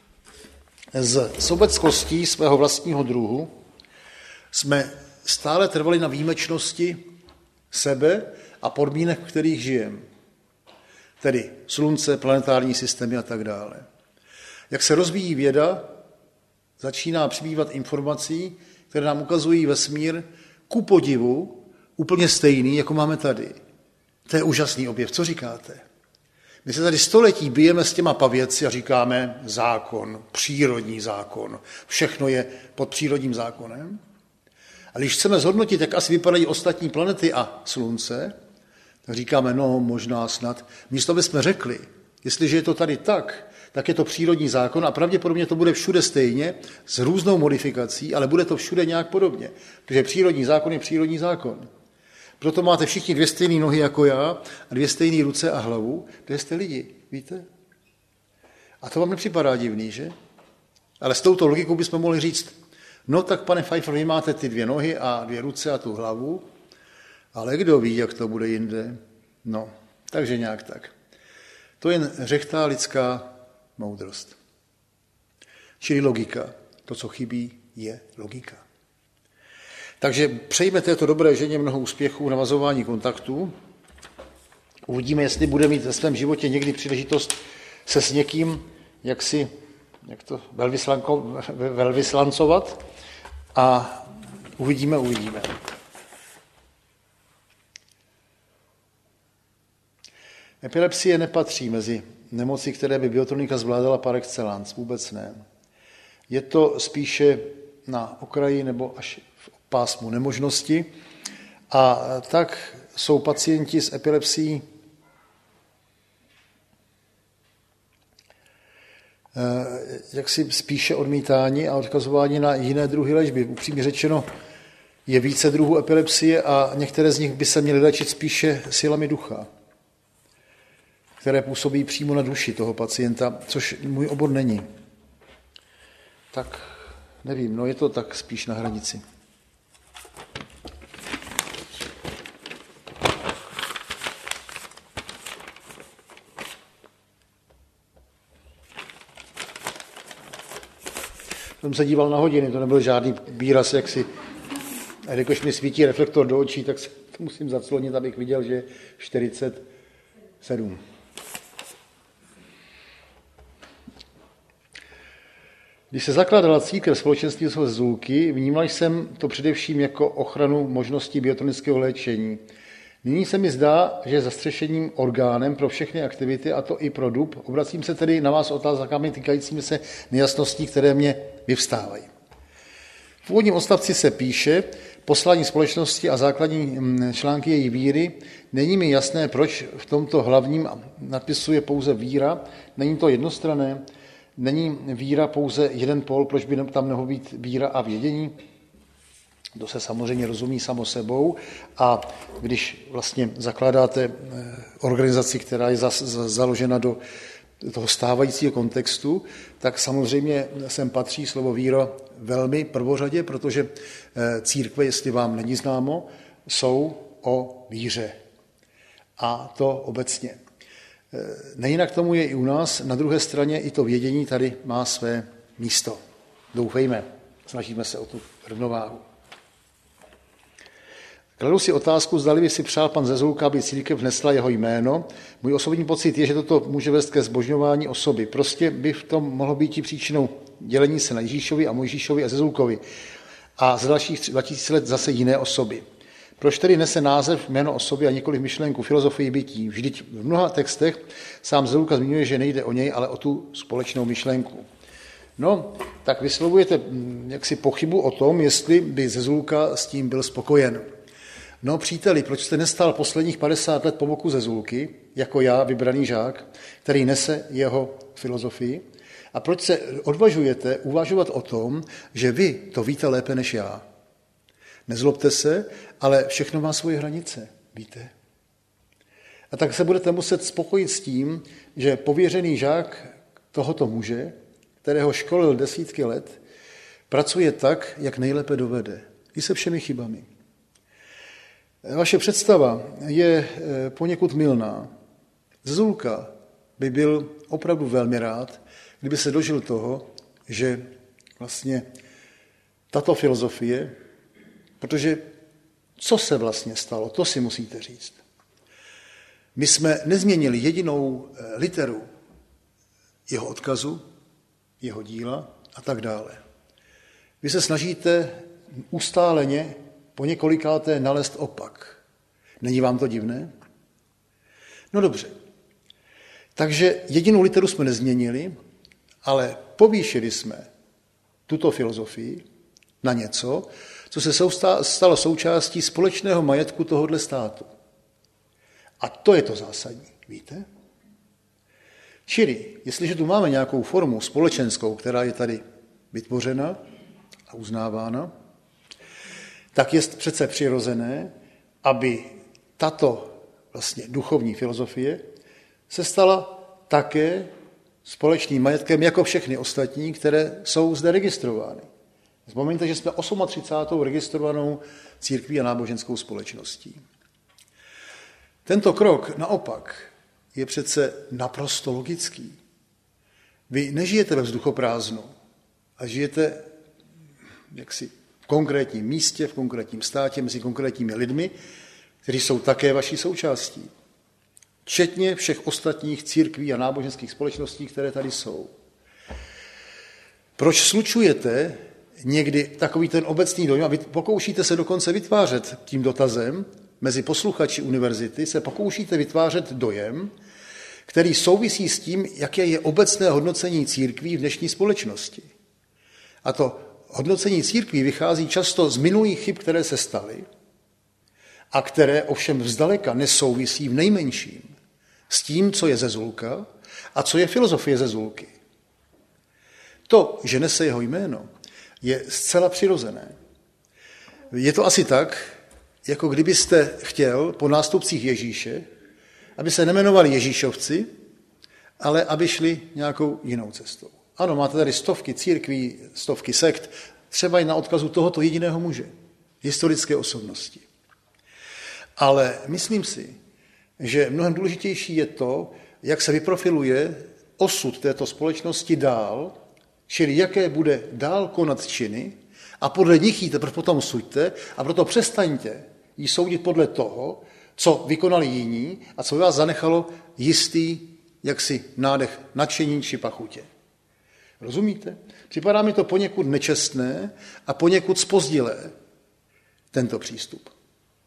S1: Z sobeckostí svého vlastního druhu jsme stále trvali na výjimečnosti sebe a podmínek, v kterých žijeme. Tedy slunce, planetární systémy a tak dále. Jak se rozvíjí věda, začíná přibývat informací, které nám ukazují vesmír ku podivu úplně stejný, jako máme tady. To je úžasný objev. Co říkáte? My se tady století bijeme s těma pavěci a říkáme zákon, přírodní zákon. Všechno je pod přírodním zákonem. A když chceme zhodnotit, jak asi vypadají ostatní planety a slunce, tak říkáme, no možná snad. Místo bychom řekli, jestliže je to tady tak je to přírodní zákon a pravděpodobně to bude všude stejně, s různou modifikací, ale bude to všude nějak podobně. Protože přírodní zákon je přírodní zákon. Proto máte všichni dvě stejné nohy jako já a dvě stejné ruce a hlavu, kde jste lidi, víte? A to vám nepřipadá divný, že? Ale s touto logikou bychom mohli říct, no tak pane Pfeiffer, vy máte ty dvě nohy a dvě ruce a tu hlavu, ale kdo ví, jak to bude jinde? No, takže nějak tak. To je jen řechtá lidská moudrost. Čili logika. To, co chybí, je logika. Takže přejme této dobré ženě mnoho úspěchů v navazování kontaktů. Uvidíme, jestli bude mít ve svém životě někdy příležitost se s někým, jak to velvyslancovat a uvidíme. Epilepsie nepatří mezi nemoci, které by biotronika zvládala par excellence, vůbec ne. Je to spíše na okraji nebo až v pásmu nemožnosti a tak jsou pacienti s epilepsií jaksi spíše odmítáni a odkazováni na jiné druhy léčby. Upřímně řečeno, je více druhů epilepsie a některé z nich by se měly léčit spíše silami ducha, které působí přímo na duši toho pacienta, což můj obor není. Tak nevím, no je to tak spíš na hranici. Jsem se díval na hodiny, to nebyl žádný výraz, jak si, a jakož mi svítí reflektor do očí, tak se to musím zaclonit, abych viděl, že je 47. Když se zakládala církev společenství Zůlky, vnímal jsem to především jako ochranu možností biotronického léčení. Nyní se mi zdá, že zastřešením orgánem pro všechny aktivity, a to i pro DUB, obracím se tedy na vás otázkami týkajícími se nejasností, které mě vyvstávají. V úvodním odstavci se píše, poslání společnosti a základní články její víry. Není mi jasné, proč v tomto hlavním nadpisu je pouze víra. Není to jednostranné? Není víra pouze jeden pól, proč by tam nemohlo být víra a vědění? To se samozřejmě rozumí samo sebou a když vlastně zakládáte organizaci, která je založena do toho stávajícího kontextu, tak samozřejmě sem patří slovo víra velmi prvořadě, protože církve, jestli vám není známo, jsou o víře. A to obecně. Nejinak tomu je i u nás, na druhé straně i to vědění tady má své místo. Doufejme, snažíme se o tu rovnováhu. Kladu si otázku, zdali by si přál pan Zezulka, aby církev vnesla jeho jméno. Můj osobní pocit je, že toto může vést ke zbožňování osoby. Prostě by v tom mohlo být i příčinou dělení se na Ježíšovi a Mojžíšovi a Zezulkovi. A za dalších 2000 let zase jiné osoby. Proč tedy nese název jméno osoby a nikoli myšlenku, filozofii bytí? Vždyť v mnoha textech sám Zezulka zmiňuje, že nejde o něj, ale o tu společnou myšlenku. No, tak vyslovujete jaksi pochybu o tom, jestli by Zezulka s tím byl spokojen. No, příteli, proč jste nestál posledních 50 let po boku Zezulky, jako já, vybraný žák, který nese jeho filozofii? A proč se odvažujete uvažovat o tom, že vy to víte lépe než já? Nezlobte se, ale všechno má svoje hranice, víte? A tak se budete muset spokojit s tím, že pověřený žák tohoto muže, kterého školil desítky let, pracuje tak, jak nejlépe dovede, i se všemi chybami. Vaše představa je poněkud mylná. Zezulka by byl opravdu velmi rád, kdyby se dožil toho, že vlastně tato filozofie, protože co se vlastně stalo, to si musíte říct. My jsme nezměnili jedinou literu jeho odkazu, jeho díla a tak dále. Vy se snažíte ustáleně po několikáté nalézt opak. Není vám to divné? No dobře. Takže jedinou literu jsme nezměnili, ale povýšili jsme tuto filozofii na něco, co se stalo součástí společného majetku tohohle státu. A to je to zásadní, víte? Čili, jestliže tu máme nějakou formu společenskou, která je tady vytvořena a uznávána, tak je přece přirozené, aby tato vlastně duchovní filozofie se stala také společným majetkem jako všechny ostatní, které jsou zde registrovány. Vzpomeňte, že jsme 38. registrovanou církví a náboženskou společností. Tento krok naopak je přece naprosto logický. Vy nežijete ve vzduchoprázdnu, a žijete jaksi v konkrétním místě, v konkrétním státě, mezi konkrétními lidmi, kteří jsou také vaší součástí. Včetně všech ostatních církví a náboženských společností, které tady jsou. Proč slučujete někdy takový ten obecný dojem, a vy pokoušíte se dokonce vytvářet tím dotazem, mezi posluchači univerzity se pokoušíte vytvářet dojem, který souvisí s tím, jaké je obecné hodnocení církví v dnešní společnosti. A to hodnocení církví vychází často z minulých chyb, které se staly a které ovšem vzdaleka nesouvisí v nejmenším s tím, co je Zezulka a co je filozofie Zezulky. To, že nese jeho jméno, je zcela přirozené. Je to asi tak, jako kdybyste chtěl po nástupcích Ježíše, aby se nemenovali Ježíšovci, ale aby šli nějakou jinou cestou. Ano, máte tady stovky církví, stovky sekt, třeba i na odkazu tohoto jediného muže, historické osobnosti. Ale myslím si, že mnohem důležitější je to, jak se vyprofiluje osud této společnosti dál, čili jaké bude dál konat činy a podle nich ji teprve potom suďte a proto přestaňte ji soudit podle toho, co vykonali jiní a co vás zanechalo jistý jaksi nádech nadšení či pachutě. Rozumíte? Připadá mi to poněkud nečestné a poněkud zpozdilé, tento přístup.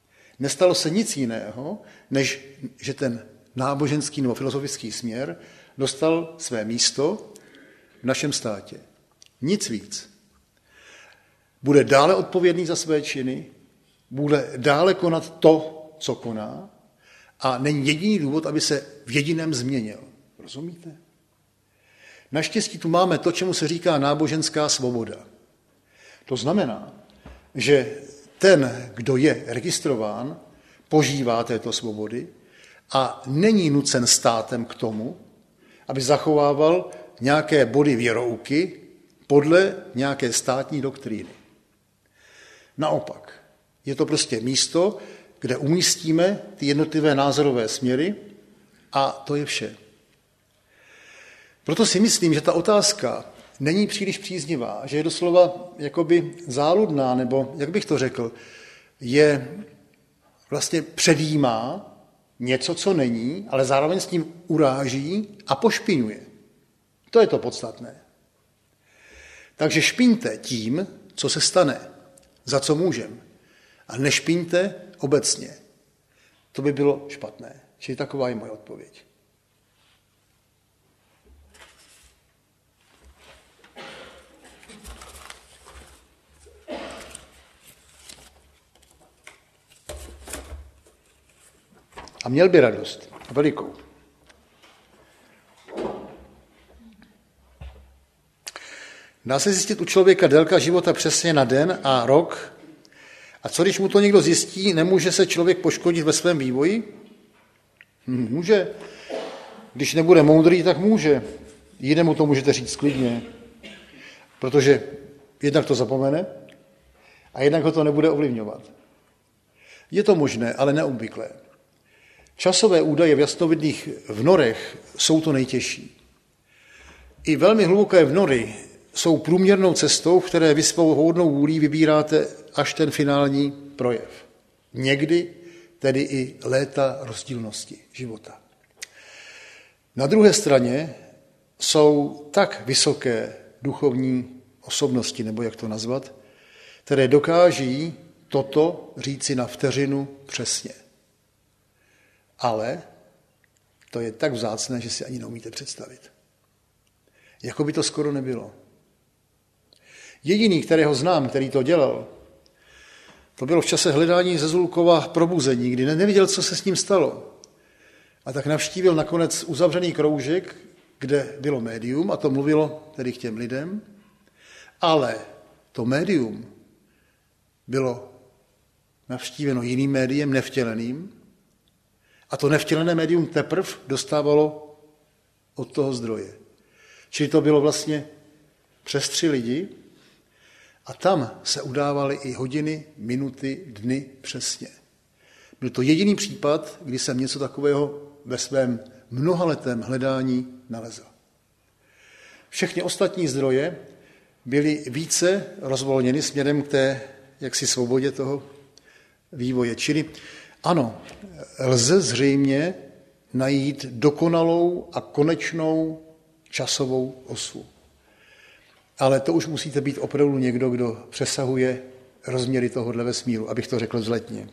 S1: Nestalo se nic jiného, než že ten náboženský nebo filozofický směr dostal své místo v našem státě. Nic víc. Bude dále odpovědný za své činy, bude dále konat to, co koná, a není jediný důvod, aby se v jediném změnil. Rozumíte? Naštěstí tu máme to, čemu se říká náboženská svoboda. To znamená, že ten, kdo je registrován, požívá této svobody a není nucen státem k tomu, aby zachovával nějaké body věrouky podle nějaké státní doktríny. Naopak, je to prostě místo, kde umístíme ty jednotlivé názorové směry a to je vše. Proto si myslím, že ta otázka není příliš příznivá, že je doslova jakoby záludná, nebo jak bych to řekl, je vlastně předjímá něco, co není, ale zároveň s tím uráží a pošpiňuje. To je to podstatné. Takže špiňte tím, co se stane, za co můžem. A nešpiňte obecně. To by bylo špatné. Čili taková je moje odpověď. A měl by radost, velikou. Dá se zjistit u člověka délka života přesně na den a rok? A co když mu to někdo zjistí, nemůže se člověk poškodit ve svém vývoji? Může. Když nebude moudrý, tak může. Jinému to můžete říct klidně. Protože jednak to zapomene a jednak ho to nebude ovlivňovat. Je to možné, ale neobvyklé. Časové údaje v jasnovidných vnorech jsou to nejtěžší. I velmi hluboké vnory jsou průměrnou cestou, v které vy svou hodnou vůlí vybíráte až ten finální projev. Někdy tedy i léta rozdílnosti života. Na druhé straně jsou tak vysoké duchovní osobnosti, nebo jak to nazvat, které dokáží toto říci na vteřinu přesně. Ale to je tak vzácné, že si ani neumíte představit. Jako by to skoro nebylo. Jediný, kterého znám, který to dělal, to bylo v čase hledání Zezulkova probuzení, kdy nevěděl, co se s ním stalo. A tak navštívil nakonec uzavřený kroužek, kde bylo médium, a to mluvilo tedy k těm lidem, ale to médium bylo navštíveno jiným médiem, nevtěleným, a to nevtělené médium teprve dostávalo od toho zdroje. Čili to bylo vlastně přes 3 lidi a tam se udávaly i hodiny, minuty, dny přesně. Byl to jediný případ, kdy jsem něco takového ve svém mnohaletém hledání nalezl. Všechny ostatní zdroje byly více rozvolněny směrem k té jaksi svobodě toho vývoje. Čili ano, lze zřejmě najít dokonalou a konečnou časovou osu. Ale to už musíte být opravdu někdo, kdo přesahuje rozměry tohohle vesmíru, abych to řekl vzletně.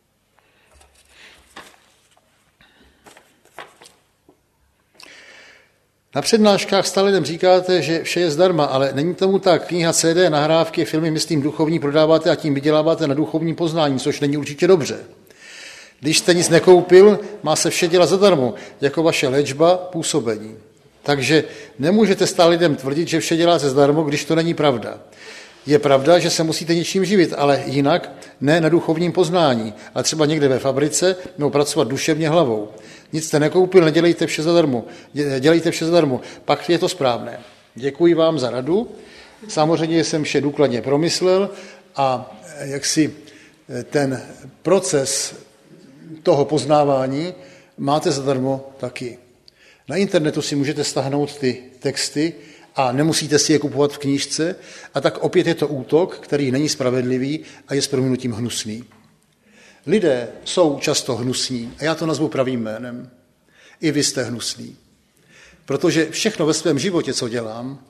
S1: Na přednáškách stále lidem říkáte, že vše je zdarma, ale není tomu tak. Kniha, CD, nahrávky, filmy, myslím, duchovní prodáváte a tím vyděláváte na duchovní poznání, což není určitě dobře. Když jste nic nekoupil, má se vše dělat zadarmo, jako vaše léčba, působení. Takže nemůžete stále lidem tvrdit, že vše děláte zdarmo, když to není pravda. Je pravda, že se musíte něčím živit, ale jinak ne na duchovním poznání, a třeba někde ve fabrice nebo pracovat duševně hlavou. Nic jste nekoupil, nedělejte vše zadarmo. Dělejte vše zadarmo, pak je to správné. Děkuji vám za radu. Samozřejmě jsem vše důkladně promyslel a jak si ten proces toho poznávání máte zadarmo taky. Na internetu si můžete stáhnout ty texty a nemusíte si je kupovat v knížce a tak opět je to útok, který není spravedlivý a je s prominutím hnusný. Lidé jsou často hnusní a já to nazvu pravým jménem. I vy jste hnusný. Protože všechno ve svém životě, co dělám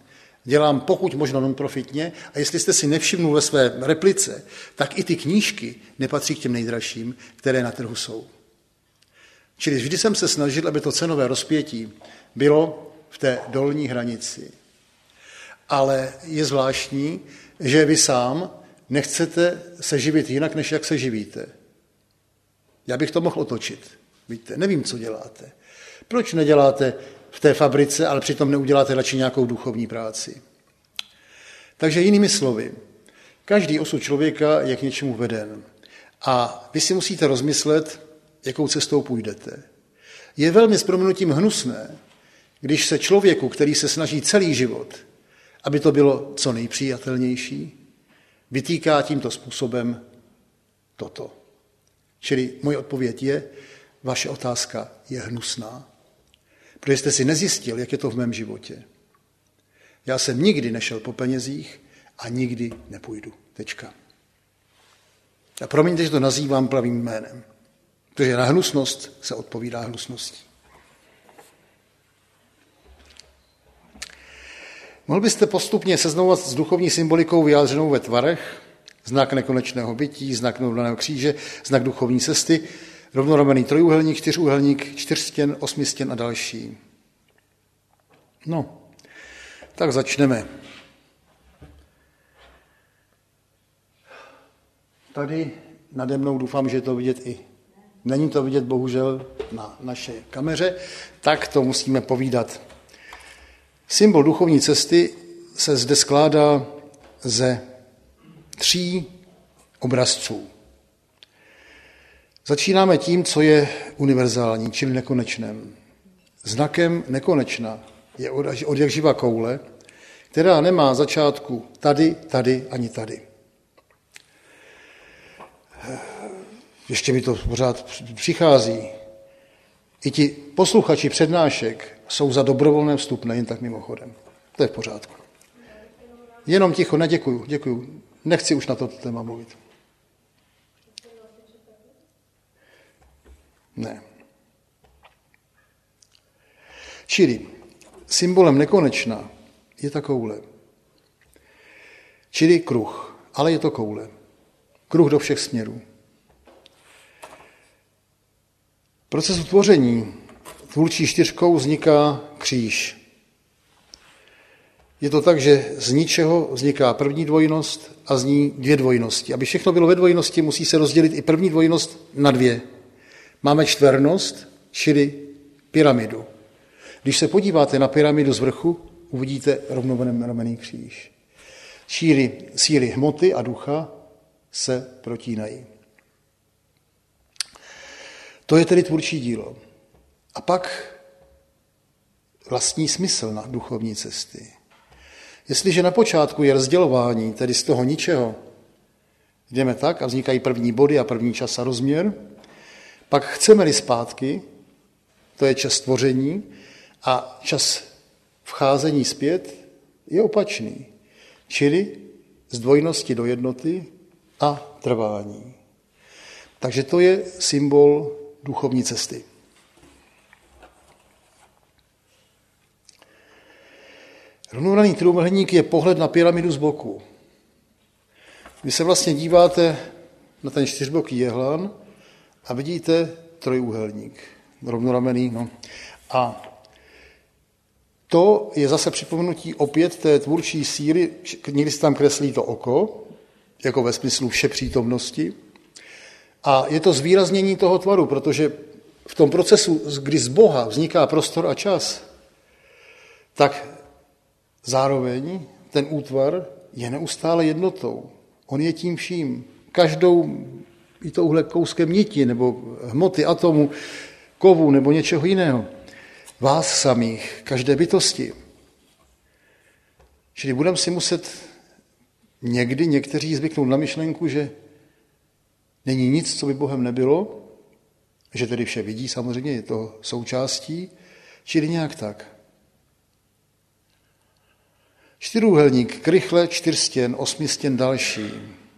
S1: dělám pokud možno non-profitně a jestli jste si nevšimnul ve své replice, tak i ty knížky nepatří k těm nejdražším, které na trhu jsou. Čili vždy jsem se snažil, aby to cenové rozpětí bylo v té dolní hranici. Ale je zvláštní, že vy sám nechcete se živit jinak, než jak se živíte. Já bych to mohl otočit. Víte, nevím, co děláte. Proč neděláte v té fabrice, ale přitom neuděláte radši nějakou duchovní práci? Takže jinými slovy, každý osud člověka je k něčemu veden. A vy si musíte rozmyslet, jakou cestou půjdete. Je velmi s prominutím hnusné, když se člověku, který se snaží celý život, aby to bylo co nejpřijatelnější, vytýká tímto způsobem toto. Čili moje odpověď je, vaše otázka je hnusná, protože jste si nezjistil, jak je to v mém životě. Já jsem nikdy nešel po penězích a nikdy nepůjdu. Tečka. A promiňte, že to nazývám pravým jménem, protože na hnusnost se odpovídá hnusností. Mohl byste postupně seznamovat s duchovní symbolikou vyjádřenou ve tvarech, znak nekonečného bytí, znak neodolného kříže, znak duchovní cesty, rovnoramenný trojúhelník, čtyřúhelník, čtyřstěn, osmistěn a další. No, tak začneme. Tady nade mnou doufám, že je to vidět i. Není to vidět bohužel na naší kameře, tak to musíme povídat. Symbol duchovní cesty se zde skládá ze 3 obrazců. Začínáme tím, co je univerzální, čili nekonečném. Znakem nekonečna je odjakživa koule, která nemá začátku tady, tady ani tady. Ještě mi to pořád přichází. I ti posluchači přednášek jsou za dobrovolné vstupné, jen tak mimochodem. To je v pořádku. Jenom ticho, děkuju. Nechci už na toto téma mluvit. Ne. Čili symbolem nekonečna je ta koule. Čili kruh, ale je to koule. Kruh do všech směrů. V procesu tvoření tvůrčí čtyřkou vzniká kříž. Je to tak, že z ničeho vzniká první dvojnost a z ní 2 dvojnosti. Aby všechno bylo ve dvojnosti, musí se rozdělit i první dvojnost na 2. Máme čtvernost, čili pyramidu. Když se podíváte na pyramidu z vrchu, uvidíte rovnoramenný kříž. Síly hmoty a ducha se protínají. To je tedy tvůrčí dílo. A pak vlastní smysl na duchovní cesty. Jestliže na počátku je rozdělování, tedy z toho ničeho, jdeme tak a vznikají první body a první čas a rozměr, pak chceme-li zpátky, to je čas tvoření, a čas vcházení zpět je opačný, čili z dvojnosti do jednoty a trvání. Takže to je symbol duchovní cesty. Rovnoranný trojúhelník je pohled na pyramidu z boku. Vy se vlastně díváte na ten 4boký jehlan a vidíte trojúhelník, rovnoramenný. No. A to je zase připomenutí opět té tvůrčí síly, někdy se tam kreslí to oko, jako ve smyslu všepřítomnosti. A je to zvýraznění toho tvaru, protože v tom procesu, kdy z Boha vzniká prostor a čas, tak zároveň ten útvar je neustále jednotou. On je tím vším. Každou i touhle kouskem niti nebo hmoty, atomu, kovu nebo něčeho jiného. Vás samých, každé bytosti. Čili budeme si muset někdy někteří zvyknout na myšlenku, že není nic, co by Bohem nebylo, že tedy vše vidí, samozřejmě je to součástí, čili nějak tak. Čtyřúhelník, krychle, čtyřstěn, osmistěn další.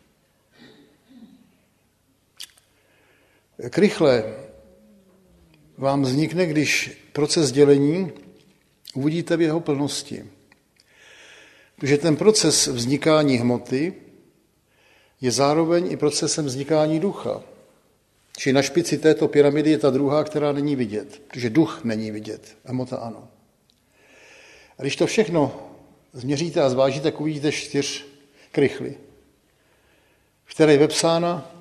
S1: Krychle vám vznikne, když proces dělení uvidíte v jeho plnosti. Protože ten proces vznikání hmoty je zároveň i procesem vznikání ducha. Čili na špici této pyramidy je ta druhá, která není vidět, protože duch není vidět, hmota ano. A když to všechno změříte a zvážíte, tak uvidíte 4 krychly, v které je vepsána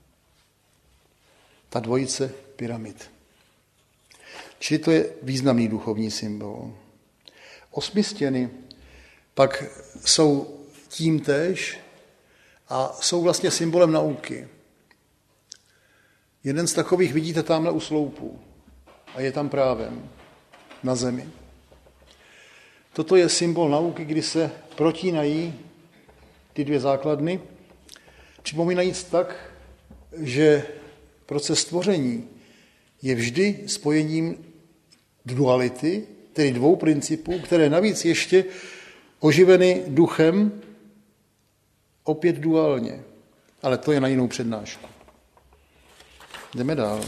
S1: ta dvojice pyramid. Čili to je významný duchovní symbol. 8 stěny pak jsou tím též a jsou vlastně symbolem nauky. Jeden z takových vidíte tamhle u sloupů a je tam právem na zemi. Toto je symbol nauky, kdy se protínají ty 2 základny. Připomínají tak, že proces tvoření je vždy spojením duality, tedy 2 principů, které navíc ještě oživeny duchem opět duálně. Ale to je na jinou přednášku. Jdeme dál.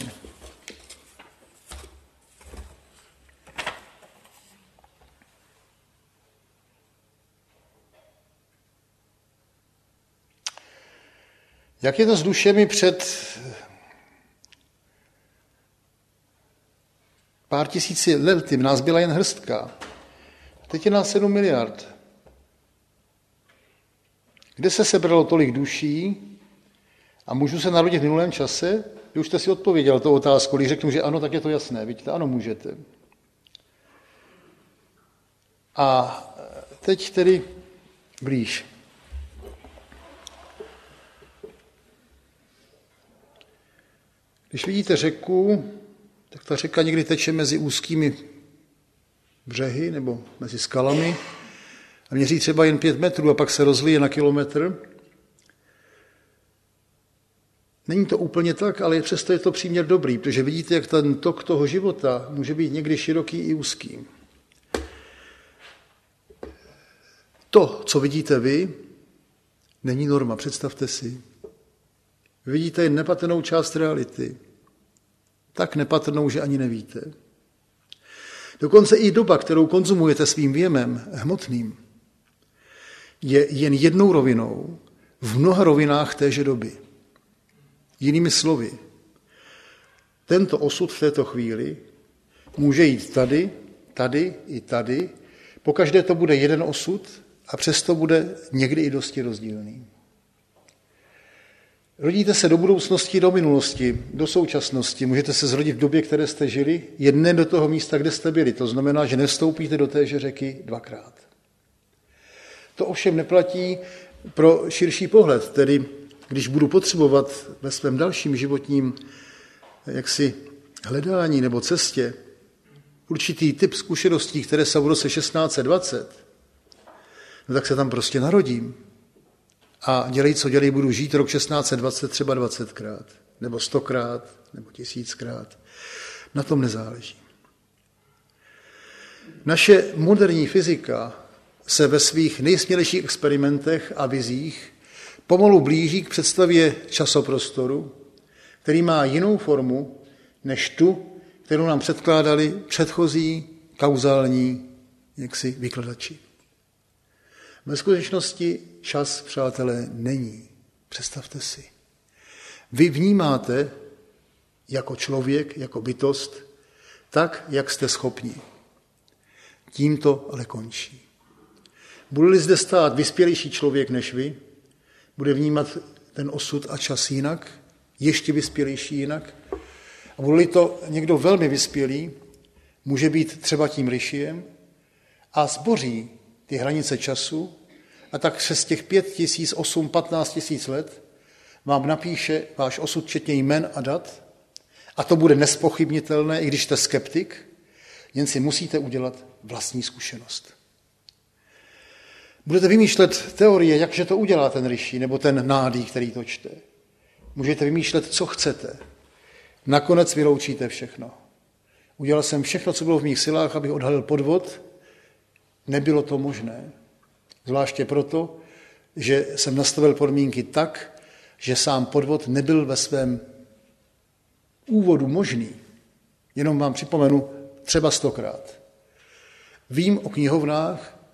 S1: Jak je to s dušemi před pár tisíci lety? V nás byla jen hrstka. Teď je nás 7 miliard. Kde se sebralo tolik duší a můžu se narodit v minulém čase? Vy už jste si odpověděl tu otázku, když řeknu, že ano, tak je to jasné. Vidíte, ano, můžete. A teď tedy blíž. Když vidíte řeku, tak ta řeka někdy teče mezi úzkými břehy nebo mezi skalami a měří třeba jen 5 metrů a pak se rozlije na kilometr. Není to úplně tak, ale přesto je to příměr dobrý, protože vidíte, jak ten tok toho života může být někdy široký i úzký. To, co vidíte vy, není norma, představte si. Vidíte jen nepatrnou část reality. Tak nepatrnou, že ani nevíte. Dokonce i doba, kterou konzumujete svým věmem hmotným, je jen jednou rovinou v mnoha rovinách téže doby. Jinými slovy, tento osud v této chvíli může jít tady, tady i tady. Pokaždé to bude jeden osud a přesto bude někdy i dosti rozdílný. Rodíte se do budoucnosti, do minulosti, do současnosti. Můžete se zrodit v době, které jste žili, jedné do toho místa, kde jste byli. To znamená, že nevstoupíte do téže řeky 2krát. To ovšem neplatí pro širší pohled, tedy když budu potřebovat ve svém dalším životním hledání nebo cestě určitý typ zkušeností, které jsou v roce 1620, no tak se tam prostě narodím. A dělej, co dělej, budu žít rok 1620 třeba 20krát, nebo 100krát, nebo 1000krát. Na tom nezáleží. Naše moderní fyzika se ve svých nejsmělejších experimentech a vizích pomalu blíží k představě časoprostoru, který má jinou formu než tu, kterou nám předkládali předchozí kauzální vykladači. Ve skutečnosti čas, přátelé, není. Představte si. Vy vnímáte jako člověk, jako bytost, tak, jak jste schopni. Tím to ale končí. Bude-li zde stát vyspělejší člověk než vy, bude vnímat ten osud a čas jinak, ještě vyspělejší jinak. A bude-li to někdo velmi vyspělý, může být třeba tím Rishiem a zboří ty hranice času a tak přes těch 5 000, 8 000, 15 000 let vám napíše váš osud včetně jmen a dat a to bude nespochybnitelné, i když jste skeptik, jen si musíte udělat vlastní zkušenost. Budete vymýšlet teorie, jakže to udělá ten Rishi nebo ten Nádí, který to čte. Můžete vymýšlet, co chcete. Nakonec vyloučíte všechno. Udělal jsem všechno, co bylo v mých silách, abych odhalil podvod. Nebylo to možné. Zvláště proto, že jsem nastavil podmínky tak, že sám podvod nebyl ve svém úvodu možný. Jenom vám připomenu třeba 100krát. Vím o knihovnách,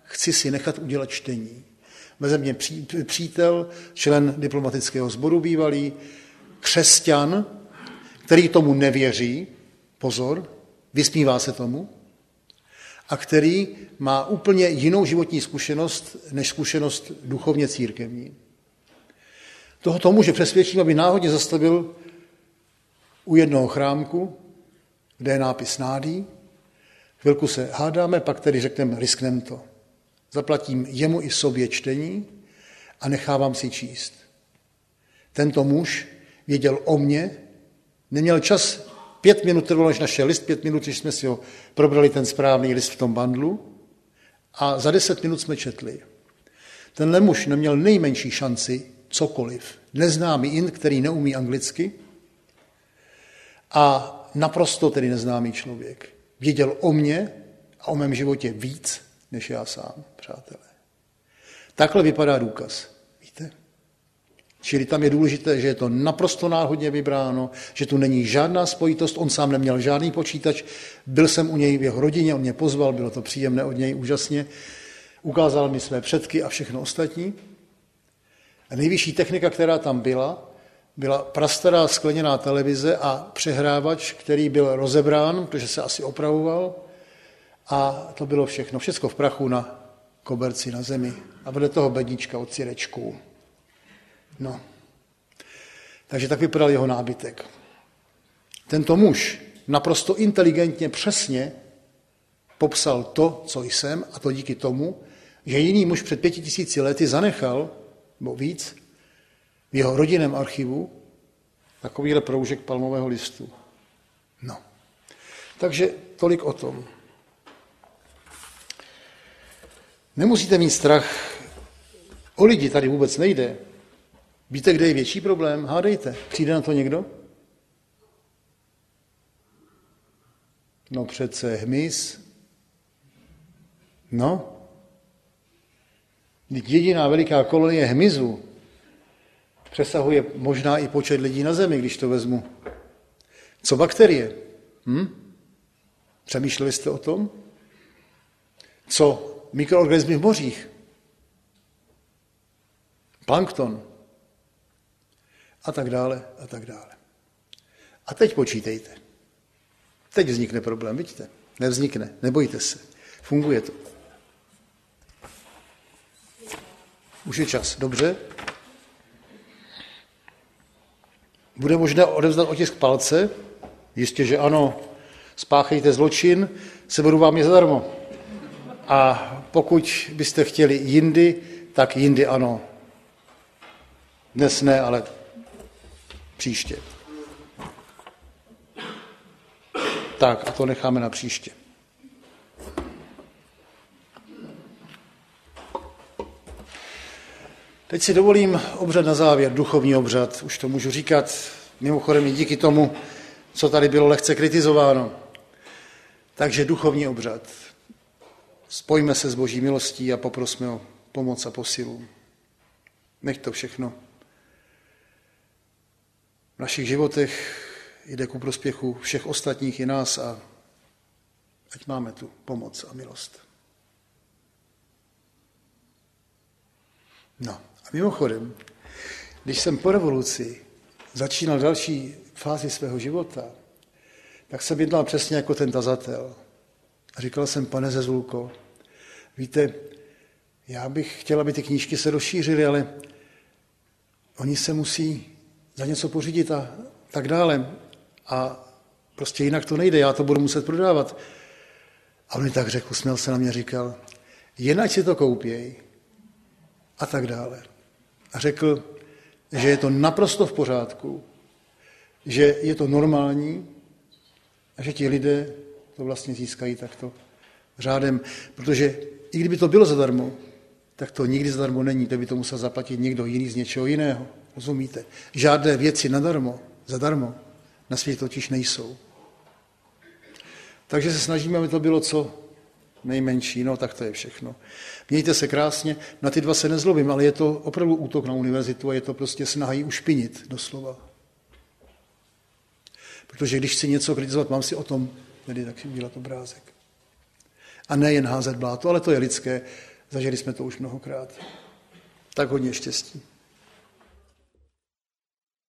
S1: chci si nechat udělat čtení. Mezi mě přítel, člen diplomatického sboru bývalý, křesťan, který tomu nevěří, pozor, vysmívá se tomu, a který má úplně jinou životní zkušenost, než zkušenost duchovně církevní. Tohoto muže přesvědčím, aby náhodně zastavil u jednoho chrámku, kde je nápis Nádí. Chvilku se hádáme, pak tedy řekneme, riskneme to. Zaplatím jemu i sobě čtení a nechávám si číst. Tento muž věděl o mně, neměl čas, 5 minut trvalo, než našel list, 5 minut, než jsme si ho probrali ten správný list v tom bandlu a za 10 minut jsme četli. Tenhle muž neměl nejmenší šanci cokoliv. Neznámý Ind, který neumí anglicky a naprosto tedy neznámý člověk. Věděl o mně a o mém životě víc, než já sám, přátelé. Takhle vypadá důkaz, víte? Čili tam je důležité, že je to naprosto náhodně vybráno, že tu není žádná spojitost, on sám neměl žádný počítač, byl jsem u něj v jeho rodině, on mě pozval, bylo to příjemné od něj, úžasně, ukázal mi své předky a všechno ostatní. A nejvyšší technika, která tam byla prastará skleněná televize a přehrávač, který byl rozebrán, protože se asi opravoval, a to bylo všechno v prachu na koberci na zemi. A vedle toho bednička od cirečků. No. Takže tak vypadal jeho nábytek. Tento muž naprosto inteligentně, přesně popsal to, co jsem, a to díky tomu, že jiný muž před 5000 lety zanechal, nebo víc, v jeho rodinném archivu takovýhle proužek palmového listu. No. Takže tolik o tom. Nemusíte mít strach, o lidi tady vůbec nejde. Víte, kde je větší problém? Hádejte. Přijde na to někdo? No přece hmyz. No. Jediná veliká kolonie hmyzu přesahuje možná i počet lidí na Zemi, když to vezmu. Co bakterie? Přemýšleli jste o tom? Co mikroorganismy v mořích? Plankton. A tak dále, a tak dále. A teď počítejte. Teď vznikne problém, vidíte? Nevznikne, nebojte se. Funguje to. Už je čas, dobře? Bude možné odevzdat otisk palce? Jistě, že ano. Spáchejte zločin, seberu vám je zadarmo. A pokud byste chtěli jindy, tak jindy ano. Dnes ne, ale příště. Tak, a to necháme na příště. Teď si dovolím obřad na závěr, duchovní obřad, už to můžu říkat, mimochodem i díky tomu, co tady bylo lehce kritizováno. Takže duchovní obřad. Spojme se s Boží milostí a poprosme o pomoc a posilu. Nech to všechno v našich životech jde ku prospěchu všech ostatních i nás a ať máme tu pomoc a milost. No a mimochodem, když jsem po revoluci začínal další fázi svého života, tak jsem jednal přesně jako ten tazatel. A říkal jsem, pane Zezulko, víte, já bych chtěl, aby ty knížky se rozšířily, ale oni se musí za něco pořídit a tak dále. A prostě jinak to nejde, já to budu muset prodávat. A on mi tak řekl, usměl se na mě, říkal, jen ať si to koupěj a tak dále. A řekl, že je to naprosto v pořádku, že je to normální a že ti lidé to vlastně získají takto řádem, protože i kdyby to bylo zadarmo, tak to nikdy zadarmo není, to by to musel zaplatit někdo jiný z něčeho jiného. Rozumíte? Žádné věci zadarmo na světě totiž nejsou. Takže se snažíme, aby to bylo co nejmenší, no tak to je všechno. Mějte se krásně, na ty dva se nezlobím, ale je to opravdu útok na univerzitu a je to prostě snaha ji ušpinit doslova. Protože když chci něco kritizovat, mám si o tom tedy taky udělat obrázek. A nejen házet bláto, ale to je lidské. Zažili jsme to už mnohokrát. Tak hodně štěstí.